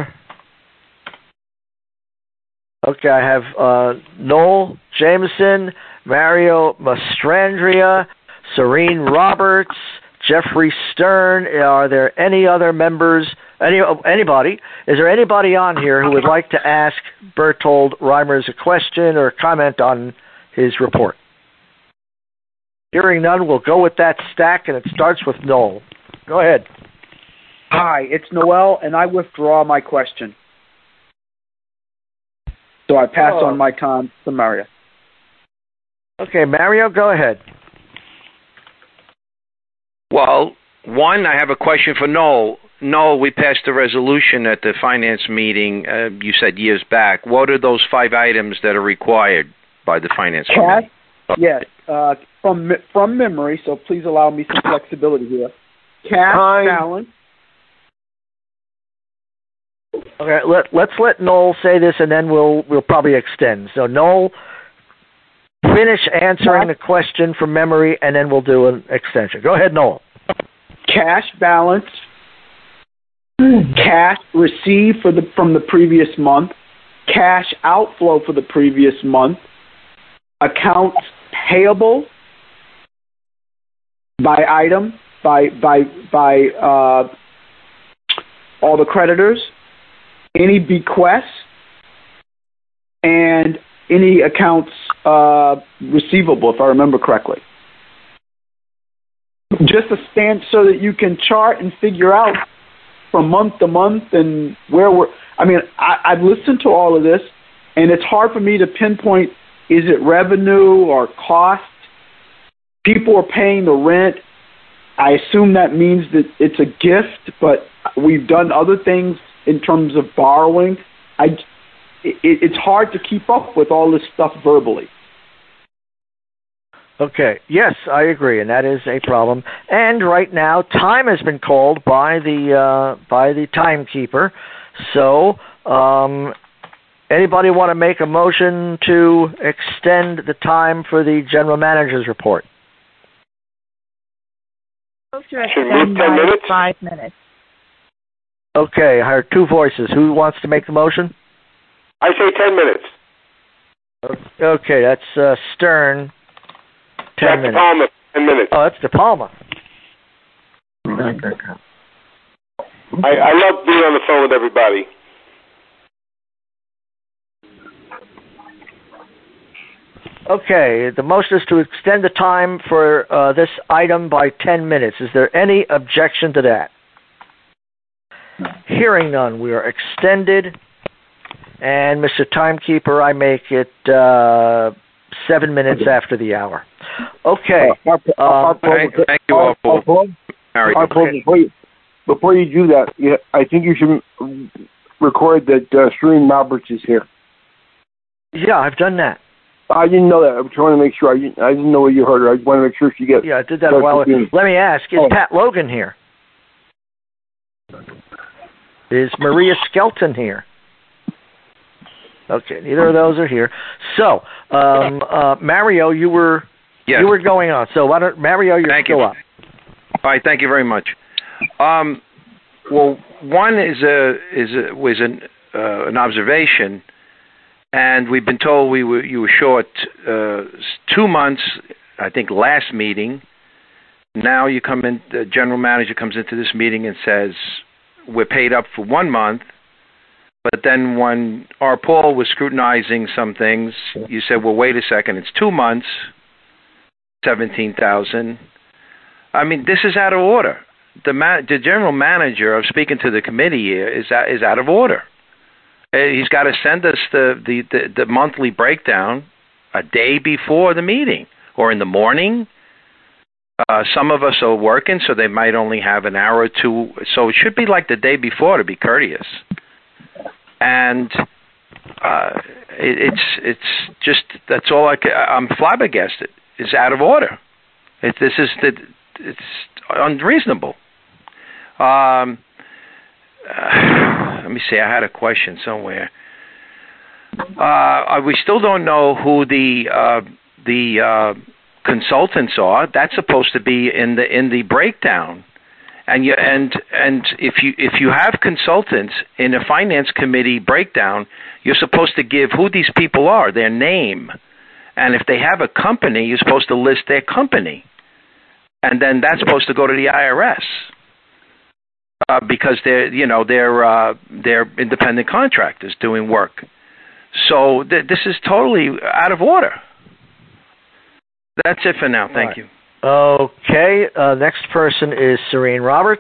Okay, I have uh, Noel Jameson, Mario Mastrandria, Serene Roberts, Jeffrey Stern. Are there any other members? Any anybody? Is there anybody on here who would like to ask Bertold Reimers a question or comment on his report? Hearing none, we'll go with that stack, and it starts with Noel. Go ahead. Hi, it's Noel, and I withdraw my question. So I pass Oh. on my time to Mario. Okay, Mario, go ahead. Well, one, I have a question for Noel. Noel, we passed a resolution at the finance meeting, uh, you said years back. What are those five items that are required by the finance Cash, committee? yes, uh, from from memory, so please allow me some flexibility here. Cash Time. balance. Okay, let, let's let Noel say this, and then we'll we'll probably extend. So, Noel, finish answering the question from memory, and then we'll do an extension. Go ahead, Noel. Cash balance. Cash received for the from the previous month. Cash outflow for the previous month. Accounts payable by item, by by by uh, all the creditors. Any bequests and any accounts uh, receivable, if I remember correctly. Just a stand so that you can chart and figure out from month to month and where we're. I mean, I, I've listened to all of this, and it's hard for me to pinpoint: is it revenue or cost? People are paying the rent. I assume that means that it's a gift, but we've done other things in terms of borrowing. I, it, it's hard to keep up with all this stuff verbally. Okay. Yes, I agree, and that is a problem. And right now, time has been called by the uh, by the timekeeper. So, um, anybody want to make a motion to extend the time for the general manager's report? Move to extend by five minutes. Okay, I heard two voices. Who wants to make the motion? I say ten minutes. Okay, that's uh, Stern. Ten That's minutes. De Palma, ten minutes. Oh, that's De Palma. I, I love being on the phone with everybody. Okay, the motion is to extend the time for uh, this item by ten minutes. Is there any objection to that? Hearing none, we are extended. And Mister Timekeeper, I make it uh, seven minutes after the hour. Okay. Uh, our, um, Thank, thank you all for Harry. our, our, before, you, before you do that, you, I think you should record that uh, Serene Roberts is here. Yeah, I've done that. I didn't know that. I'm trying to make sure. I didn't, I didn't know what you heard her. I want to make sure she gets. Yeah, I did that a while ago. Let me ask, is oh. Pat Logan here? Is Maria Skelton here? Okay, neither of those are here. So, um, uh, Mario, you were Yes. you were going on. So, why don't Mario, you're Thank still you. up. All right, thank you very much. Um, well, one is a is a, was an uh, an observation, and we've been told we were you were short uh, two months. I think last meeting. Now you come in. The general manager comes into this meeting and says we're paid up for one month. But then when our Paul was scrutinizing some things, you said, well, wait a second, it's two months, seventeen thousand. I mean, this is out of order. The, ma- the general manager, of speaking to the committee here, is, out, is out of order. Uh, he's got to send us the, the, the, the monthly breakdown a day before the meeting or in the morning. Uh, some of us are working, so they might only have an hour or two. So it should be like the day before to be courteous. And uh, it, it's it's just that's all I can, I'm flabbergasted. It's out of order. It, this is the it's unreasonable. Um, uh, let me see. I had a question somewhere. Uh, we still don't know who the uh, the uh, consultants are. That's supposed to be in the in the breakdown. And you and and if you if you have consultants in a finance committee breakdown, you're supposed to give who these people are, their name, and if they have a company, you're supposed to list their company, and then that's supposed to go to the I R S uh, because they're you know they're uh, they're independent contractors doing work. So th- this is totally out of order. That's it for now. Thank you. Okay, uh, next person is Serene Roberts.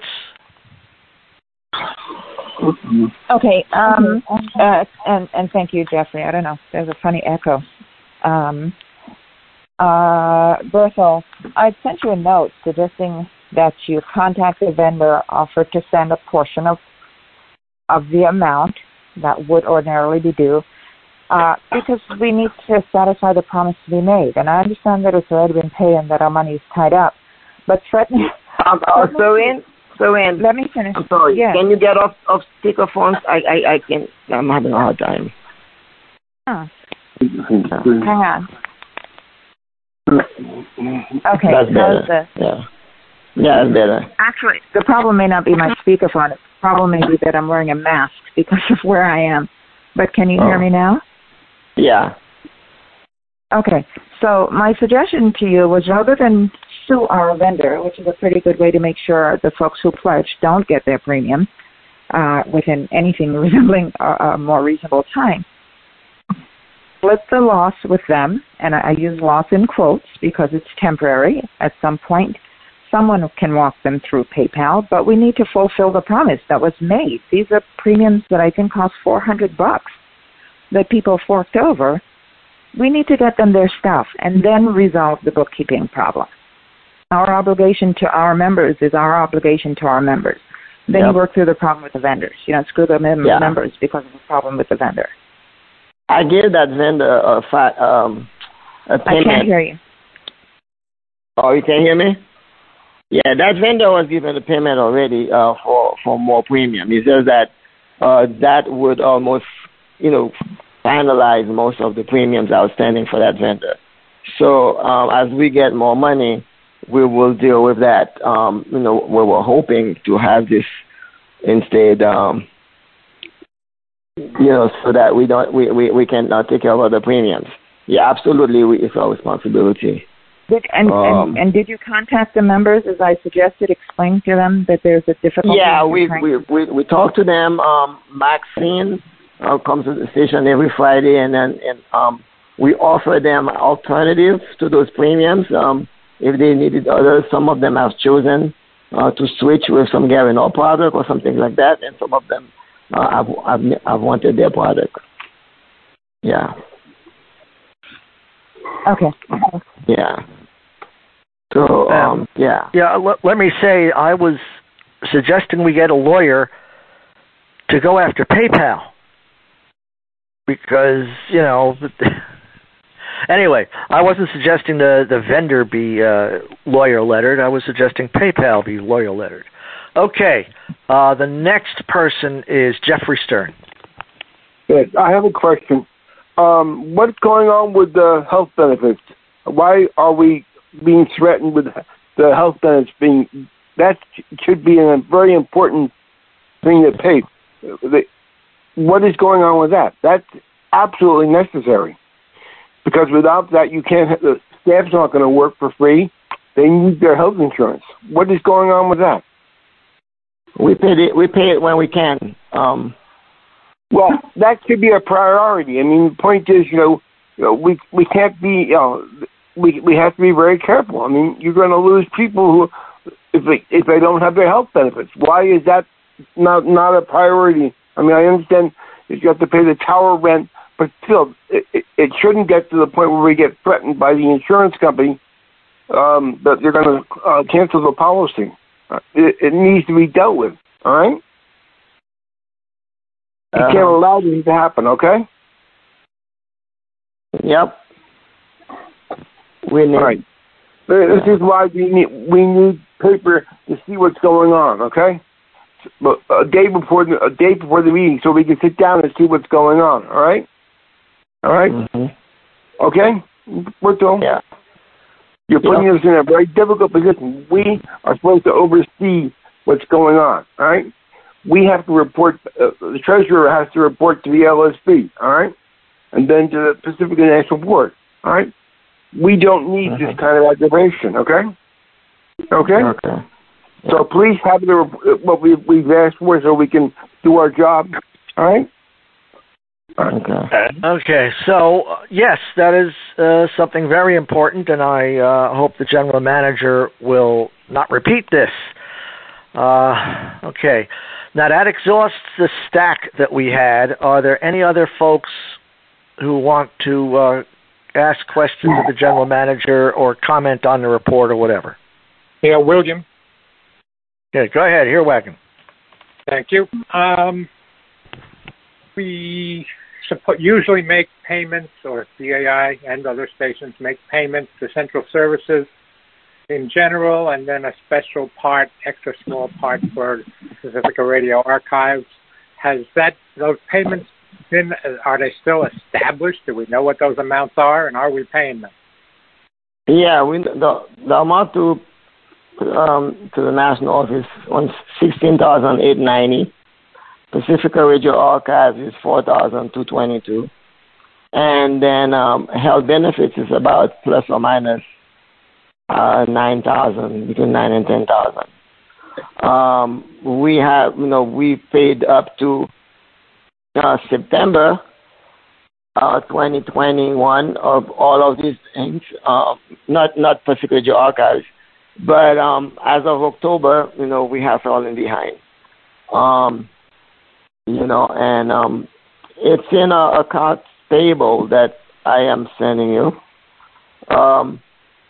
Okay, um, uh, and, and thank you, Jeffrey. I don't know, there's a funny echo. Um, uh, Berthel, I sent you a note suggesting that you contact the vendor, offer to send a portion of of the amount that would ordinarily be due, Uh, because we need to satisfy the promise to be made. And I understand that it's already been paid and that our money is tied up. But threatening... Um, uh, so in, so in... Let me finish. I'm sorry. Yeah. Can you get off, off speakerphone? I, I, I can... I'm having a hard time. Huh. Hang on. Okay. That's better. The, yeah. Yeah, that's better. Actually, the problem may not be my speakerphone. The problem may be that I'm wearing a mask because of where I am. But can you oh. hear me now? Yeah. Okay. So my suggestion to you was, rather than sue our vendor, which is a pretty good way to make sure the folks who pledge don't get their premium uh, within anything resembling a, a more reasonable time, split the loss with them, and I, I use loss in quotes because it's temporary. At some point, someone can walk them through PayPal, but we need to fulfill the promise that was made. These are premiums that I think cost four hundred bucks that people forked over. We need to get them their stuff and then resolve the bookkeeping problem. Our obligation to our members is our obligation to our members. Then yep. you work through the problem with the vendors. You don't screw the mem- yeah. members because of the problem with the vendor. I gave that vendor a, fa- um, a payment. I can't hear you. Oh, you can't hear me? Yeah, that vendor was given a payment already uh, for, for more premium. He says that uh, that would almost, you know, finalize most of the premiums outstanding for that vendor. So um, as we get more money, we will deal with that. Um, you know, we were hoping to have this instead, um, you know, so that we don't we, we, we can uh, take care of other premiums. Yeah, absolutely, we, it's our responsibility. Did, and, um, and and did you contact the members as I suggested, explain to them that there's a difficulty? Yeah, we we, we we talked to them. Um, Maxine uh, comes to the station every Friday, and then and um, we offer them alternatives to those premiums. Um, if they needed others, some of them have chosen uh, to switch with some Garinol product or something like that, and some of them uh, have, have have wanted their product. Yeah. Okay. Yeah. So, um, yeah. Yeah, let, let me say, I was suggesting we get a lawyer to go after PayPal. Because, you know, anyway, I wasn't suggesting the, the vendor be uh, lawyer lettered. I was suggesting PayPal be lawyer lettered. Okay, uh, the next person is Jeffrey Stern. Yes, I have a question. Um, what's going on with the health benefits? Why are we being threatened with the health benefits being, that should be a very important thing that paid. The, what is going on with that? That's absolutely necessary. Because without that, you can't. Have, the staff's not going to work for free. They need their health insurance. What is going on with that? We pay it. We pay it when we can. Um, well, that should be a priority. I mean, the point is, you know, you know we we can't be. You know, we we have to be very careful. I mean, you're going to lose people who, if they if they don't have their health benefits. Why is that not not a priority? I mean, I understand that you have to pay the tower rent, but still, it, it, it shouldn't get to the point where we get threatened by the insurance company um, that they're going to uh, cancel the policy. Uh, it, it needs to be dealt with. All right. You uh, can't allow this to happen. Okay. Yep. We need. All right. This is why we need we need paper to see what's going on. Okay. But a day before the a day before the meeting, so we can sit down and see what's going on. All right. All right. Mm-hmm. Okay. We're doing. Yeah. You're putting yeah. us in a very difficult position. We are supposed to oversee what's going on. All right. We have to report. Uh, the treasurer has to report to the L S B. All right, and then to the Pacific National Board. All right. We don't need mm-hmm. this kind of aggravation. Okay. Okay. Okay. So please have the what we we've asked for, so we can do our job. All right. Okay. Okay. So uh, yes, that is uh, something very important, and I uh, hope the general manager will not repeat this. Uh, okay. Now that exhausts the stack that we had. Are there any other folks who want to uh, ask questions of the general manager or comment on the report or whatever? Yeah, William. Okay, go ahead. Here, Wagon. Thank you. Um, we suppo- usually make payments, or C A I and other stations make payments to Central Services in general, and then a special part, extra small part for Pacifica Radio Archives. Has that those payments been? Are they still established? Do we know what those amounts are, and are we paying them? Yeah, we the the amount to um, to the national office on sixteen thousand eight ninety. Pacifica Radio Archives is four thousand two twenty two, and then um, health benefits is about plus or minus uh, nine thousand, between nine and ten thousand. Um, we have, you know, we paid up to uh, September uh, twenty twenty-one of all of these things, uh, not not Pacific Radio Archives, but um, as of October, you know, we have fallen behind. Um, you know, and um, it's in a account payable that I am sending you. Um,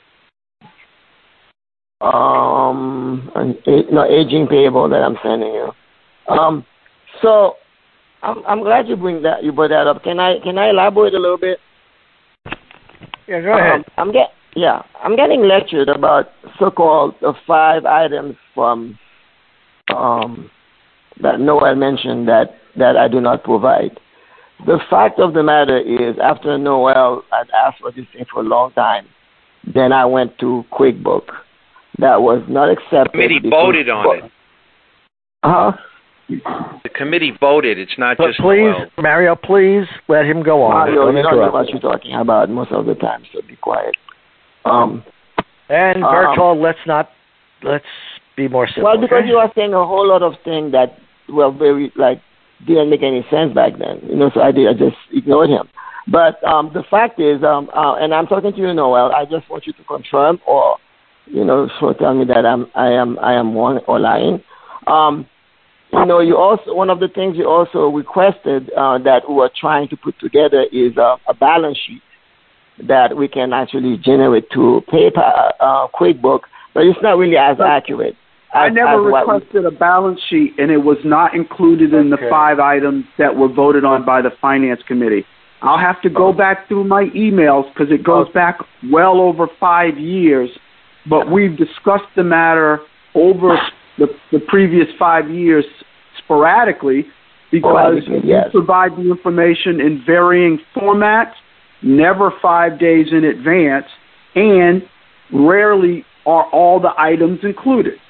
um, an, no, aging payable that I'm sending you. Um, so I'm, I'm glad you bring that you brought that up. Can I can I elaborate a little bit? Yeah, go ahead. Um, I'm get yeah, I'm getting lectured about so-called the five items from um, that Noel mentioned that, that I do not provide. The fact of the matter is, after Noel had asked for this thing for a long time, then I went to QuickBook. That was not accepted. The committee voted on it. Huh? The committee voted. It's not but just please, Noel. Mario, please let him go on. Mario, you don't know what you're talking about most of the time, so be quiet. Um, and Bertold, um, let's not, let's be more simple. Well, because okay? you are saying a whole lot of things that were very, like, didn't make any sense back then, you know, so I, did, I just ignored him. But um, the fact is, um, uh, and I'm talking to you, Noel, I just want you to confirm or, you know, so tell me that I'm, I am, I am wrong or lying. Um, you know, you also, one of the things you also requested uh, that we were trying to put together is uh, a balance sheet that we can actually generate to paper, uh, QuickBook, but it's not really as accurate. I never requested a balance sheet, and it was not included in the five items that were voted on by the Finance Committee. I'll have to go back through my emails because it goes back well over five years, but we've discussed the matter over the, the previous five years sporadically because yes. we provide the information in varying formats, never five days in advance, and rarely are all the items included.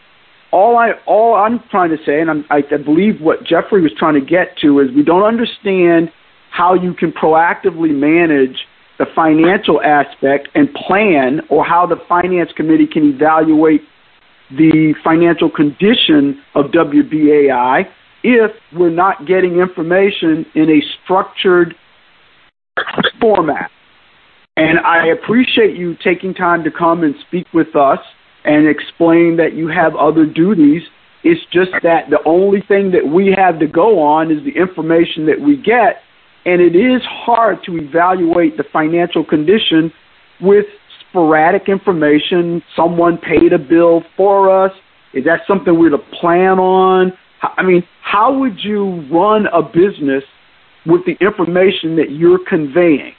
all I all I'm trying to say, and I'm, I believe what Jeffrey was trying to get to, is we don't understand how you can proactively manage the financial aspect and plan, or how the finance committee can evaluate the financial condition of W B A I if we're not getting information in a structured format. And I appreciate you taking time to come and speak with us and explain that you have other duties. It's just that the only thing that we have to go on is the information that we get, and it is hard to evaluate the financial condition with sporadic information. Someone paid a bill for us. Is that something we're to plan on? I mean, how would you run a business with the information that you're conveying?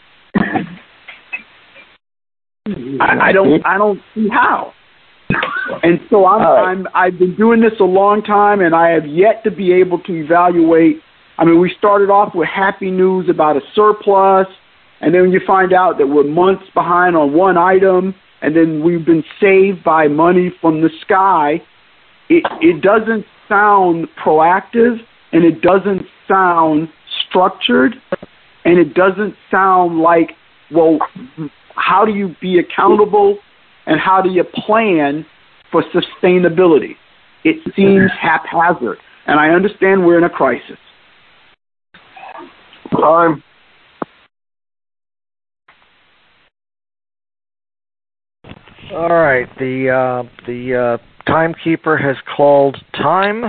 I, I don't. I don't see how. And so I'm, right. I'm. I've been doing this a long time, and I have yet to be able to evaluate. I mean, we started off with happy news about a surplus, and then you find out that we're months behind on one item, and then we've been saved by money from the sky. It, it doesn't sound proactive, and it doesn't sound structured, and it doesn't sound like, well, how do you be accountable, and how do you plan for sustainability? It seems haphazard, and I understand we're in a crisis. Time. All right. The uh, the uh, timekeeper has called time,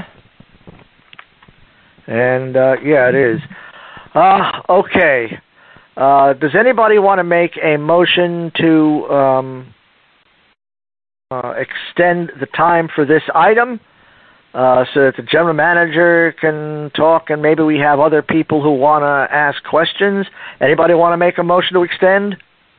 and uh, yeah, it is. Uh, okay. Uh, does anybody want to make a motion to um, uh, extend the time for this item uh, so that the general manager can talk, and maybe we have other people who want to ask questions? Anybody want to make a motion to extend?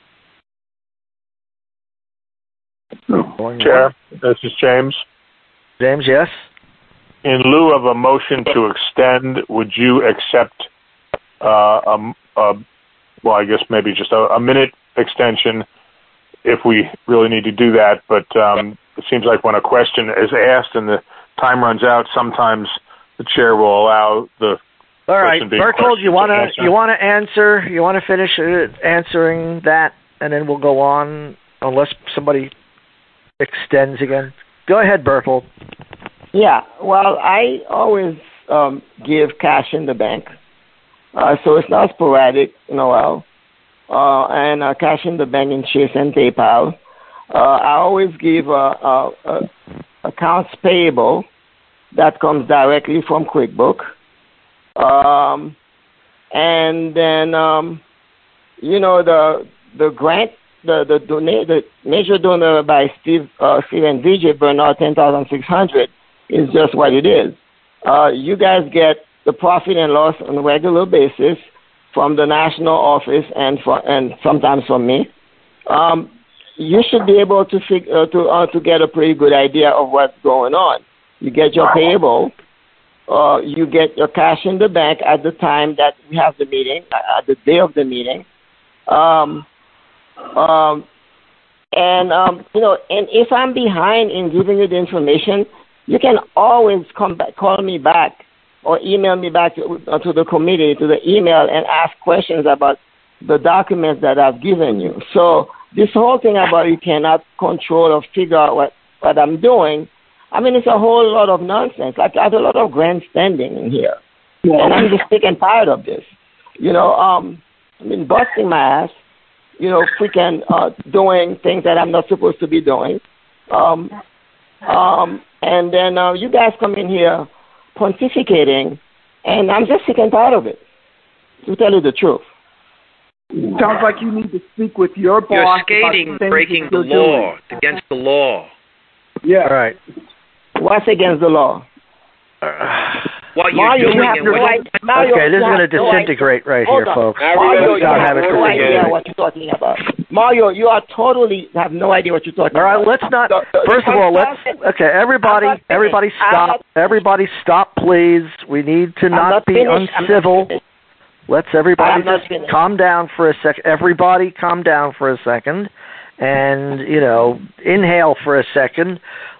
Chair, this is James. James, yes? In lieu of a motion to extend, would you accept uh, a, a well, I guess maybe just a, a minute extension if we really need to do that. But um, it seems like when a question is asked and the time runs out, sometimes the chair will allow the All right, Berthold, you want to you want to answer? You want to finish uh, answering that, and then we'll go on, unless somebody extends again. Go ahead, Berthold. Yeah, well, I always um, give cash in the bank. Uh, so it's not sporadic, Noel. Uh, and uh, cash in the bank in Chase and PayPal. Uh, I always give uh, uh, uh, accounts payable that comes directly from QuickBook. Um, and then, um, you know, the the grant, the the, donate, the major donor by Steve uh, Steve and V J Bernard, ten thousand six hundred, is just what it is. Uh, you guys get the profit and loss on a regular basis from the national office and for, and sometimes from me. Um, you should be able to fig, uh, to uh, to get a pretty good idea of what's going on. You get your payable, uh, you get your cash in the bank at the time that we have the meeting, at the day of the meeting, um, um, and um, you know, and if I'm behind in giving you the information, you can always come back, call me back, or email me back to, to the committee, to the email, and ask questions about the documents that I've given you. So this whole thing about you cannot control or figure out what, what I'm doing, I mean, it's a whole lot of nonsense. Like, I have a lot of grandstanding in here. Yeah. And I'm just sick and tired of this. You know, um, I mean, busting my ass, you know, freaking uh, doing things that I'm not supposed to be doing. Um, um, and then uh, you guys come in here pontificating, and I'm just sick and tired of it, to tell you the truth. Sounds like you need to speak with your boss. You're skating, breaking the law, doing. Against the law. Yeah. All right. What's against the law? Uh, what you're Mario, doing you have and no what idea. Mario, okay, this is going to no disintegrate right Hold here, on. folks. Mario, you have have no idea what you're talking about. Mario, you are totally have no idea what you're talking All right, about. let's not. The, the, first the of all, let's. Okay, everybody, everybody, stop. Everybody, stop, please. We need to not, not be finished. uncivil. Let's everybody just finished. calm down for a second. Everybody, calm down for a second, and you know, inhale for a second.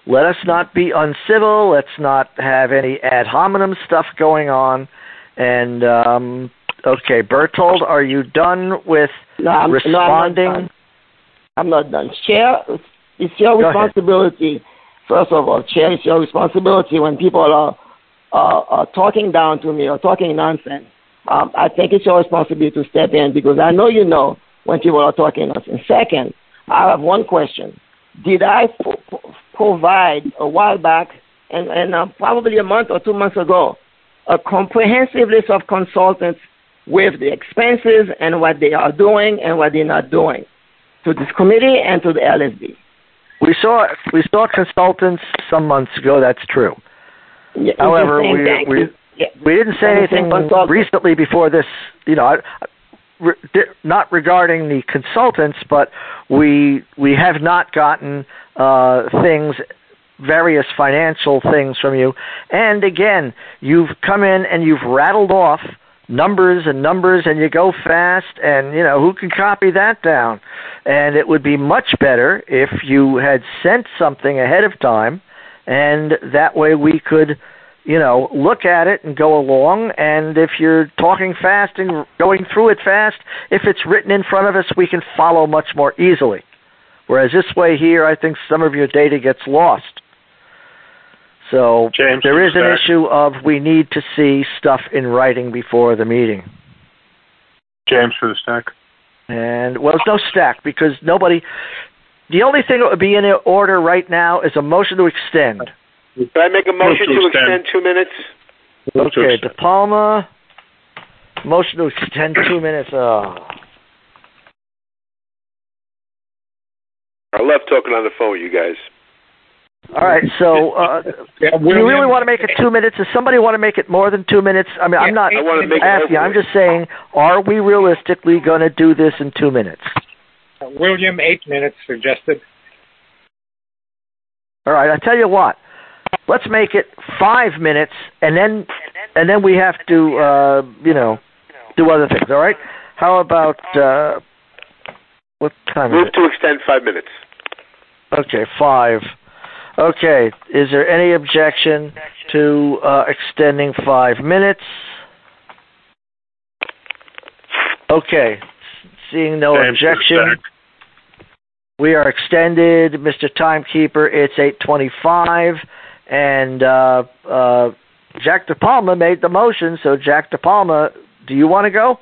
let us not be uncivil. Let's not have any ad hominem stuff going on. And, um, okay, Berthold, are you done with no, I'm, responding? No, I'm, not I'm not done. Chair, it's your Go responsibility. Ahead. First of all, Chair, it's your responsibility when people are, uh, are talking down to me or talking nonsense. Um, I think it's your responsibility to step in because I know you know when people are talking nonsense. Second, I have one question. Did I p- provide a while back, and, and uh, probably a month or two months ago, a comprehensive list of consultants with the expenses and what they are doing and what they're not doing to this committee and to the L S B? We saw we saw consultants some months ago. That's true. Yeah, However, we we, yeah. we didn't say anything recently before this. You know, re, not regarding the consultants, but we we have not gotten uh, things. various financial things from you. And again, you've come in and you've rattled off numbers and numbers and you go fast and, you know, who can copy that down? And it would be much better if you had sent something ahead of time and that way we could, you know, look at it and go along. And if you're talking fast and going through it fast, if it's written in front of us, we can follow much more easily. Whereas this way here, I think some of your data gets lost. So James, there is an issue of we need to see stuff in writing before the meeting. James for the stack. And, well, there's no stack because nobody... The only thing that would be in order right now is a motion to extend. Can I make a motion to, to extend. extend two minutes? Okay, De Palma, motion to extend two minutes. Oh. I love talking on the phone, you guys. All right, so uh, yeah, do you really want to make it two minutes? Does somebody want to make it more than two minutes? I mean, yeah, I'm not I want to make asking. it I'm just saying, are we realistically going to do this in two minutes? Uh, William, eight minutes suggested. All right, I tell you what. Let's make it five minutes, and then and then we have to, uh, you know, do other things. All right? How about uh, what time Move is it? to extend five minutes. Okay, five. Okay, is there any objection to uh, extending five minutes? Okay, seeing no James objection, we are extended. Mister Timekeeper, it's eight twenty-five, and uh, uh, Jack De Palma made the motion, so Jack De Palma, do you want to go?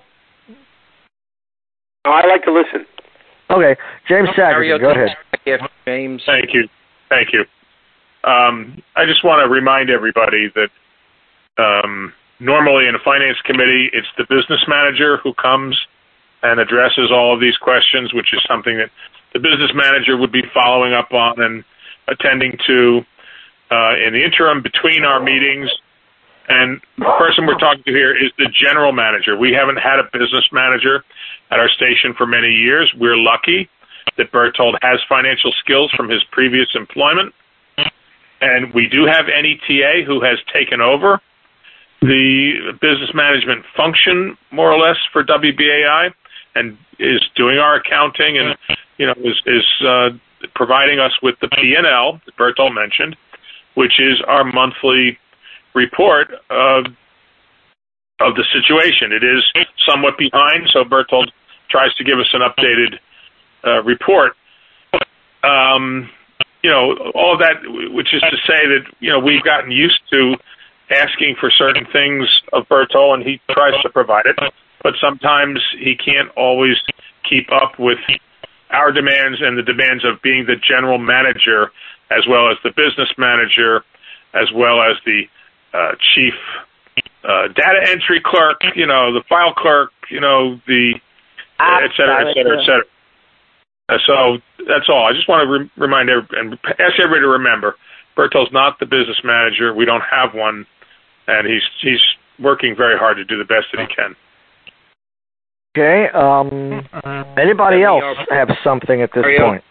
Oh, I like to listen. Okay, James Sagerson, go ahead. James. Thank you. Thank you. Um, I just want to remind everybody that um, normally in a finance committee, it's the business manager who comes and addresses all of these questions, which is something that the business manager would be following up on and attending to uh, in the interim between our meetings. And the person we're talking to here is the general manager. We haven't had a business manager at our station for many years. We're lucky that Berthold has financial skills from his previous employment. And we do have N E T A who has taken over the business management function, more or less, for W B A I and is doing our accounting and, you know, is, is uh, providing us with the P and L that Berthold mentioned, which is our monthly report of, of the situation. It is somewhat behind, so Berthold tries to give us an updated uh, report. Um, you know, all of that, which is to say that, you know, we've gotten used to asking for certain things of Berthold, and he tries to provide it, but sometimes he can't always keep up with our demands and the demands of being the general manager, as well as the business manager, as well as the uh, chief uh, data entry clerk, you know, the file clerk, you know, the et cetera, et cetera, et cetera. Uh, so that's all. I just want to re- remind everybody and ask everybody to remember, Berthold's not the business manager. We don't have one, and he's he's working very hard to do the best that he can. Okay. Um, anybody else have something at this Mario. point?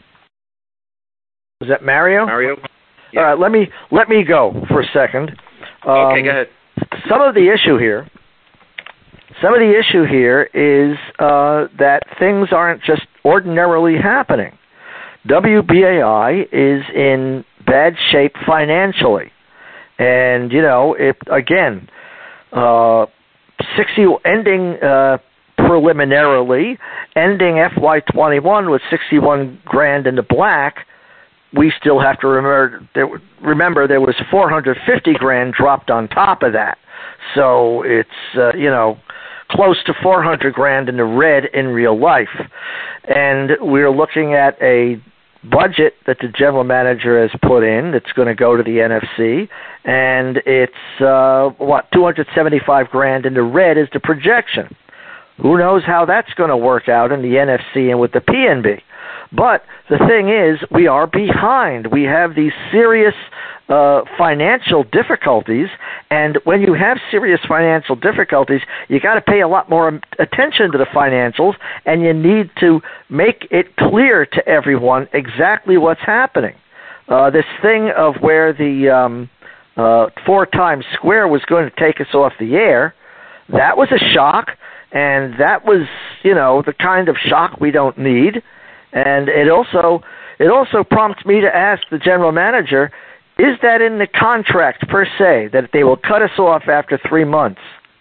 Is that Mario? Mario. Yeah. All right. Let me let me go for a second. Um, okay, go ahead. Some of the issue here. Some of the issue here is uh, that things aren't just ordinarily happening. W B A I is in bad shape financially. And, you know, it, again, uh, sixty ending uh, preliminarily, ending F Y twenty-one with sixty-one grand in the black. We still have to remember there, remember there was four hundred fifty grand dropped on top of that. So it's, uh, you know, close to four hundred grand in the red in real life. And we're looking at a budget that the general manager has put in that's going to go to the N F C, and it's, uh, what, two hundred seventy-five grand in the red is the projection. Who knows how that's going to work out in the N F C and with the P N B. But the thing is, we are behind. We have these serious uh, financial difficulties, and when you have serious financial difficulties, you got to pay a lot more attention to the financials, and you need to make it clear to everyone exactly what's happening. Uh, this thing of where the um, uh, four times square was going to take us off the air, that was a shock, and that was, you know, the kind of shock we don't need. And it also it also prompts me to ask the general manager, is that in the contract per se, that they will cut us off after three months?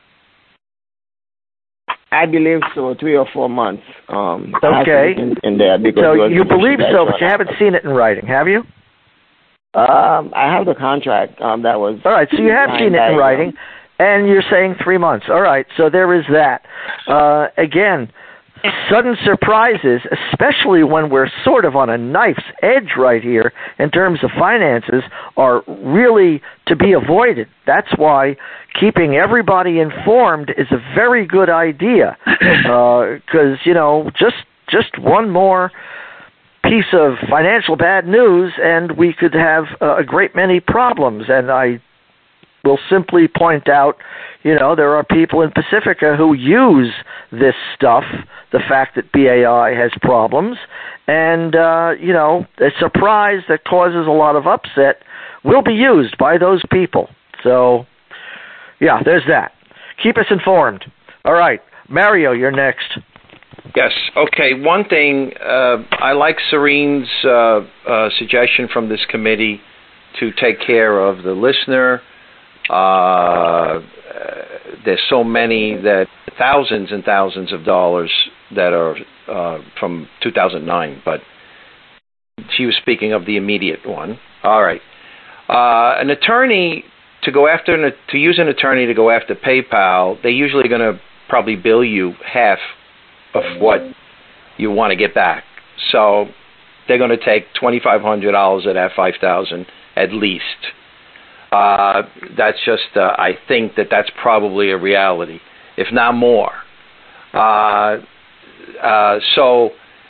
I believe so, three or four months. Um, okay. In, in there because so you believe so, but you haven't seen it in writing, have you? Um, I have the contract um, that was... All right, so you have seen it in writing, and you're saying three months. All right, so there is that. Uh, again... Sudden surprises, especially when we're sort of on a knife's edge right here in terms of finances, are really to be avoided. That's why keeping everybody informed is a very good idea. Because, uh, you know, just just one more piece of financial bad news and we could have a great many problems. And I will simply point out, you know, there are people in Pacifica who use this stuff, the fact that B A I has problems, and, uh, you know, a surprise that causes a lot of upset will be used by those people. So, yeah, there's that. Keep us informed. All right. Mario, you're next. Yes. Okay. One thing, uh, I like Serene's uh, uh, suggestion from this committee to take care of the listener. Uh, there's so many that thousands and thousands of dollars that are uh, from two thousand nine, but she was speaking of the immediate one. All right. Uh, an attorney to go after, an, to use an attorney to go after PayPal, they're usually going to probably bill you half of what you want to get back. So they're going to take twenty-five hundred dollars of that five thousand dollars at least. Uh, that's just, uh, I think that that's probably a reality, if not more. Uh, uh, so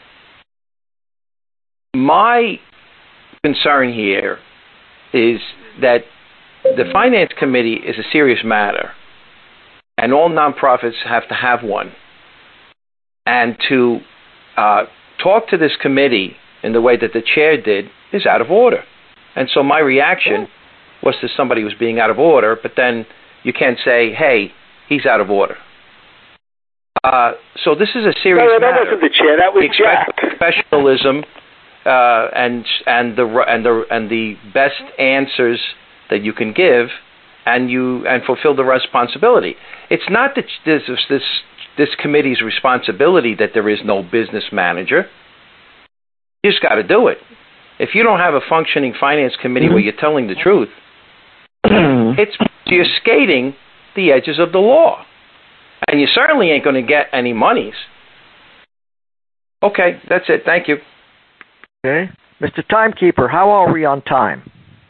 my concern here is that the Finance Committee is a serious matter, and all nonprofits have to have one. And to uh, talk to this committee in the way that the chair did is out of order. And so my reaction was to somebody who's being out of order, but then you can't say, hey, he's out of order. Uh, so this is a serious no, no, that matter. wasn't the chair. That was we expect Jack. Professionalism uh, and and the and the and the best answers that you can give, and you and fulfill the responsibility. It's not that this this this committee's responsibility that there is no business manager. You just got to do it. If you don't have a functioning finance committee mm-hmm. where you're telling the truth, it's you're skating the edges of the law. And you certainly ain't going to get any monies. Okay, that's it. Thank you. Okay. Mister Timekeeper, how are we on time?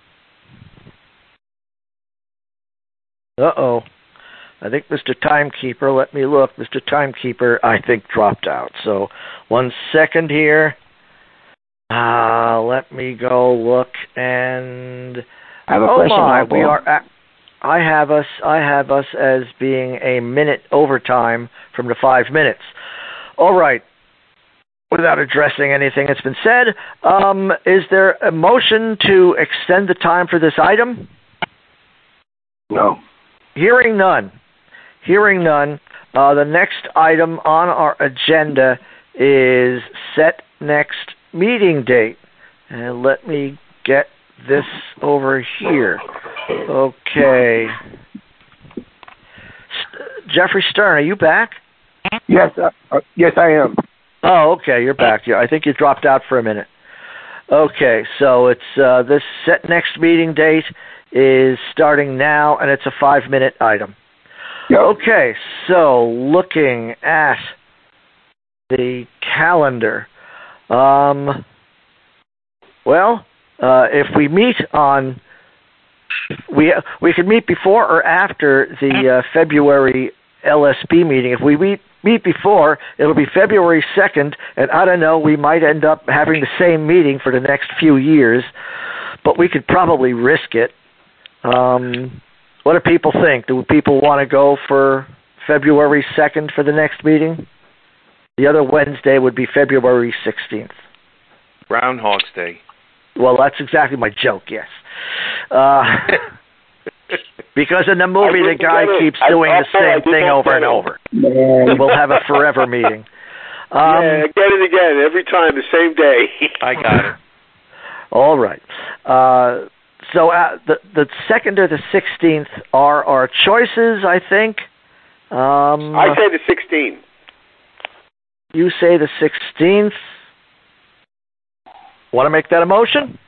Uh-oh. I think Mister Timekeeper, let me look. Mister Timekeeper, I think, dropped out. So one second here. Uh, let me go look and... I have a oh question. my, we are at, I have us I have us as being a minute overtime from the five minutes. All right. Without addressing anything that's been said, um, is there a motion to extend the time for this item? No. Hearing none. Hearing none. Uh, the next item on our agenda is set next meeting date. And let me get this over here. Okay. St- Jeffrey Stern, are you back? Yes, uh, uh, yes, I am. Oh, okay, you're back. Yeah, I think you dropped out for a minute. Okay, so it's uh, this set next meeting date is starting now, and it's a five-minute item. Yep. Okay, so looking at the calendar, um, well, uh, if we meet on, we we could meet before or after the uh, February L S P meeting. If we meet meet before, it'll be February second, and I don't know, we might end up having the same meeting for the next few years, but we could probably risk it. Um, what do people think? Do people want to go for February second for the next meeting? The other Wednesday would be February sixteenth. Groundhog's Day. Well, that's exactly my joke, yes. Uh, because in the movie, the guy keeps doing the same thing over and over. We'll have a forever meeting. Um, yeah, again and again, every time, the same day. I got it. All right. Uh, so uh, the the second or the sixteenth are our choices, I think. Um, I say the sixteenth. You say the sixteenth. Want to make that a motion?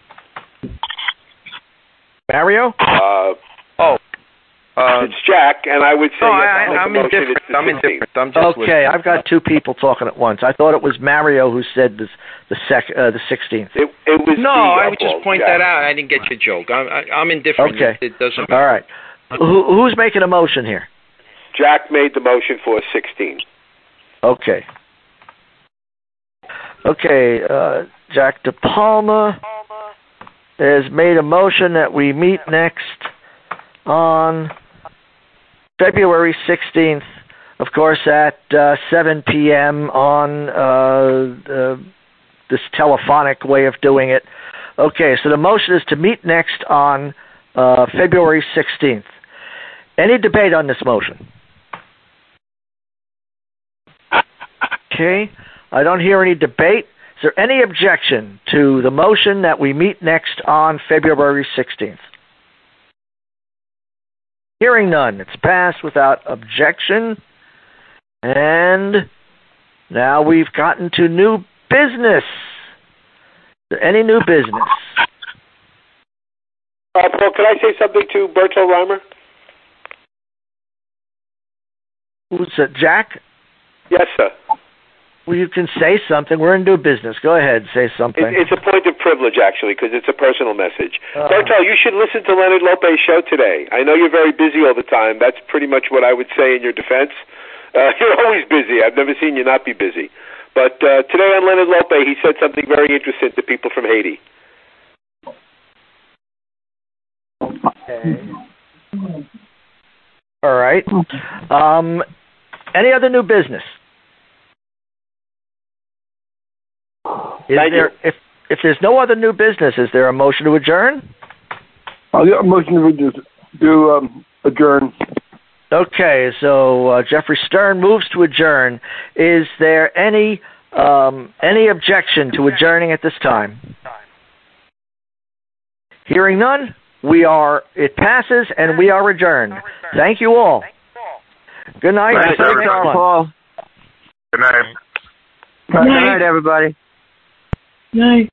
Mario? Uh, oh. Uh, it's Jack, and I would say no, yes, I, I'm indifferent. I'm indifferent. I'm just okay, listening. I've got two people talking at once. I thought it was Mario who said this, the sec, uh, the sixteenth. It, it was no, the, I would just point Jack. that out. I didn't get your joke. I'm, I, I'm indifferent. Okay. It, it doesn't All right. Who, who's making a motion here? Jack made the motion for sixteen. Okay. Okay, uh, Jack DePalma has made a motion that we meet next on February sixteenth, of course, at uh, seven p.m. on uh, uh, this telephonic way of doing it. Okay, so the motion is to meet next on uh, February sixteenth. Any debate on this motion? Okay, I don't hear any debate. Is there any objection to the motion that we meet next on February sixteenth? Hearing none, it's passed without objection. And now we've gotten to new business. Is there any new business? Uh, Paul, can I say something to Berto Reimer? Who's it, Jack? Yes, sir. Well, you can say something. We're in new business. Go ahead, say something. It, it's a point of privilege, actually, because it's a personal message. Uh, Berto, you should listen to Leonard Lopez's show today. I know you're very busy all the time. That's pretty much what I would say in your defense. Uh, you're always busy. I've never seen you not be busy. But uh, today on Leonard Lopez, he said something very interesting to people from Haiti. Okay. All right. Um, any other new business? Is Thank there, you. if if there's no other new business, is there a motion to adjourn? I'll get a motion to reduce, to um, adjourn. Okay, so uh, Jeffrey Stern moves to adjourn. Is there any um, any objection to adjourning at this time? Hearing none, we are. It passes, and we are adjourned. Thank you all. Good night. Thanks, Paul. Good night. Good night, everybody. Night.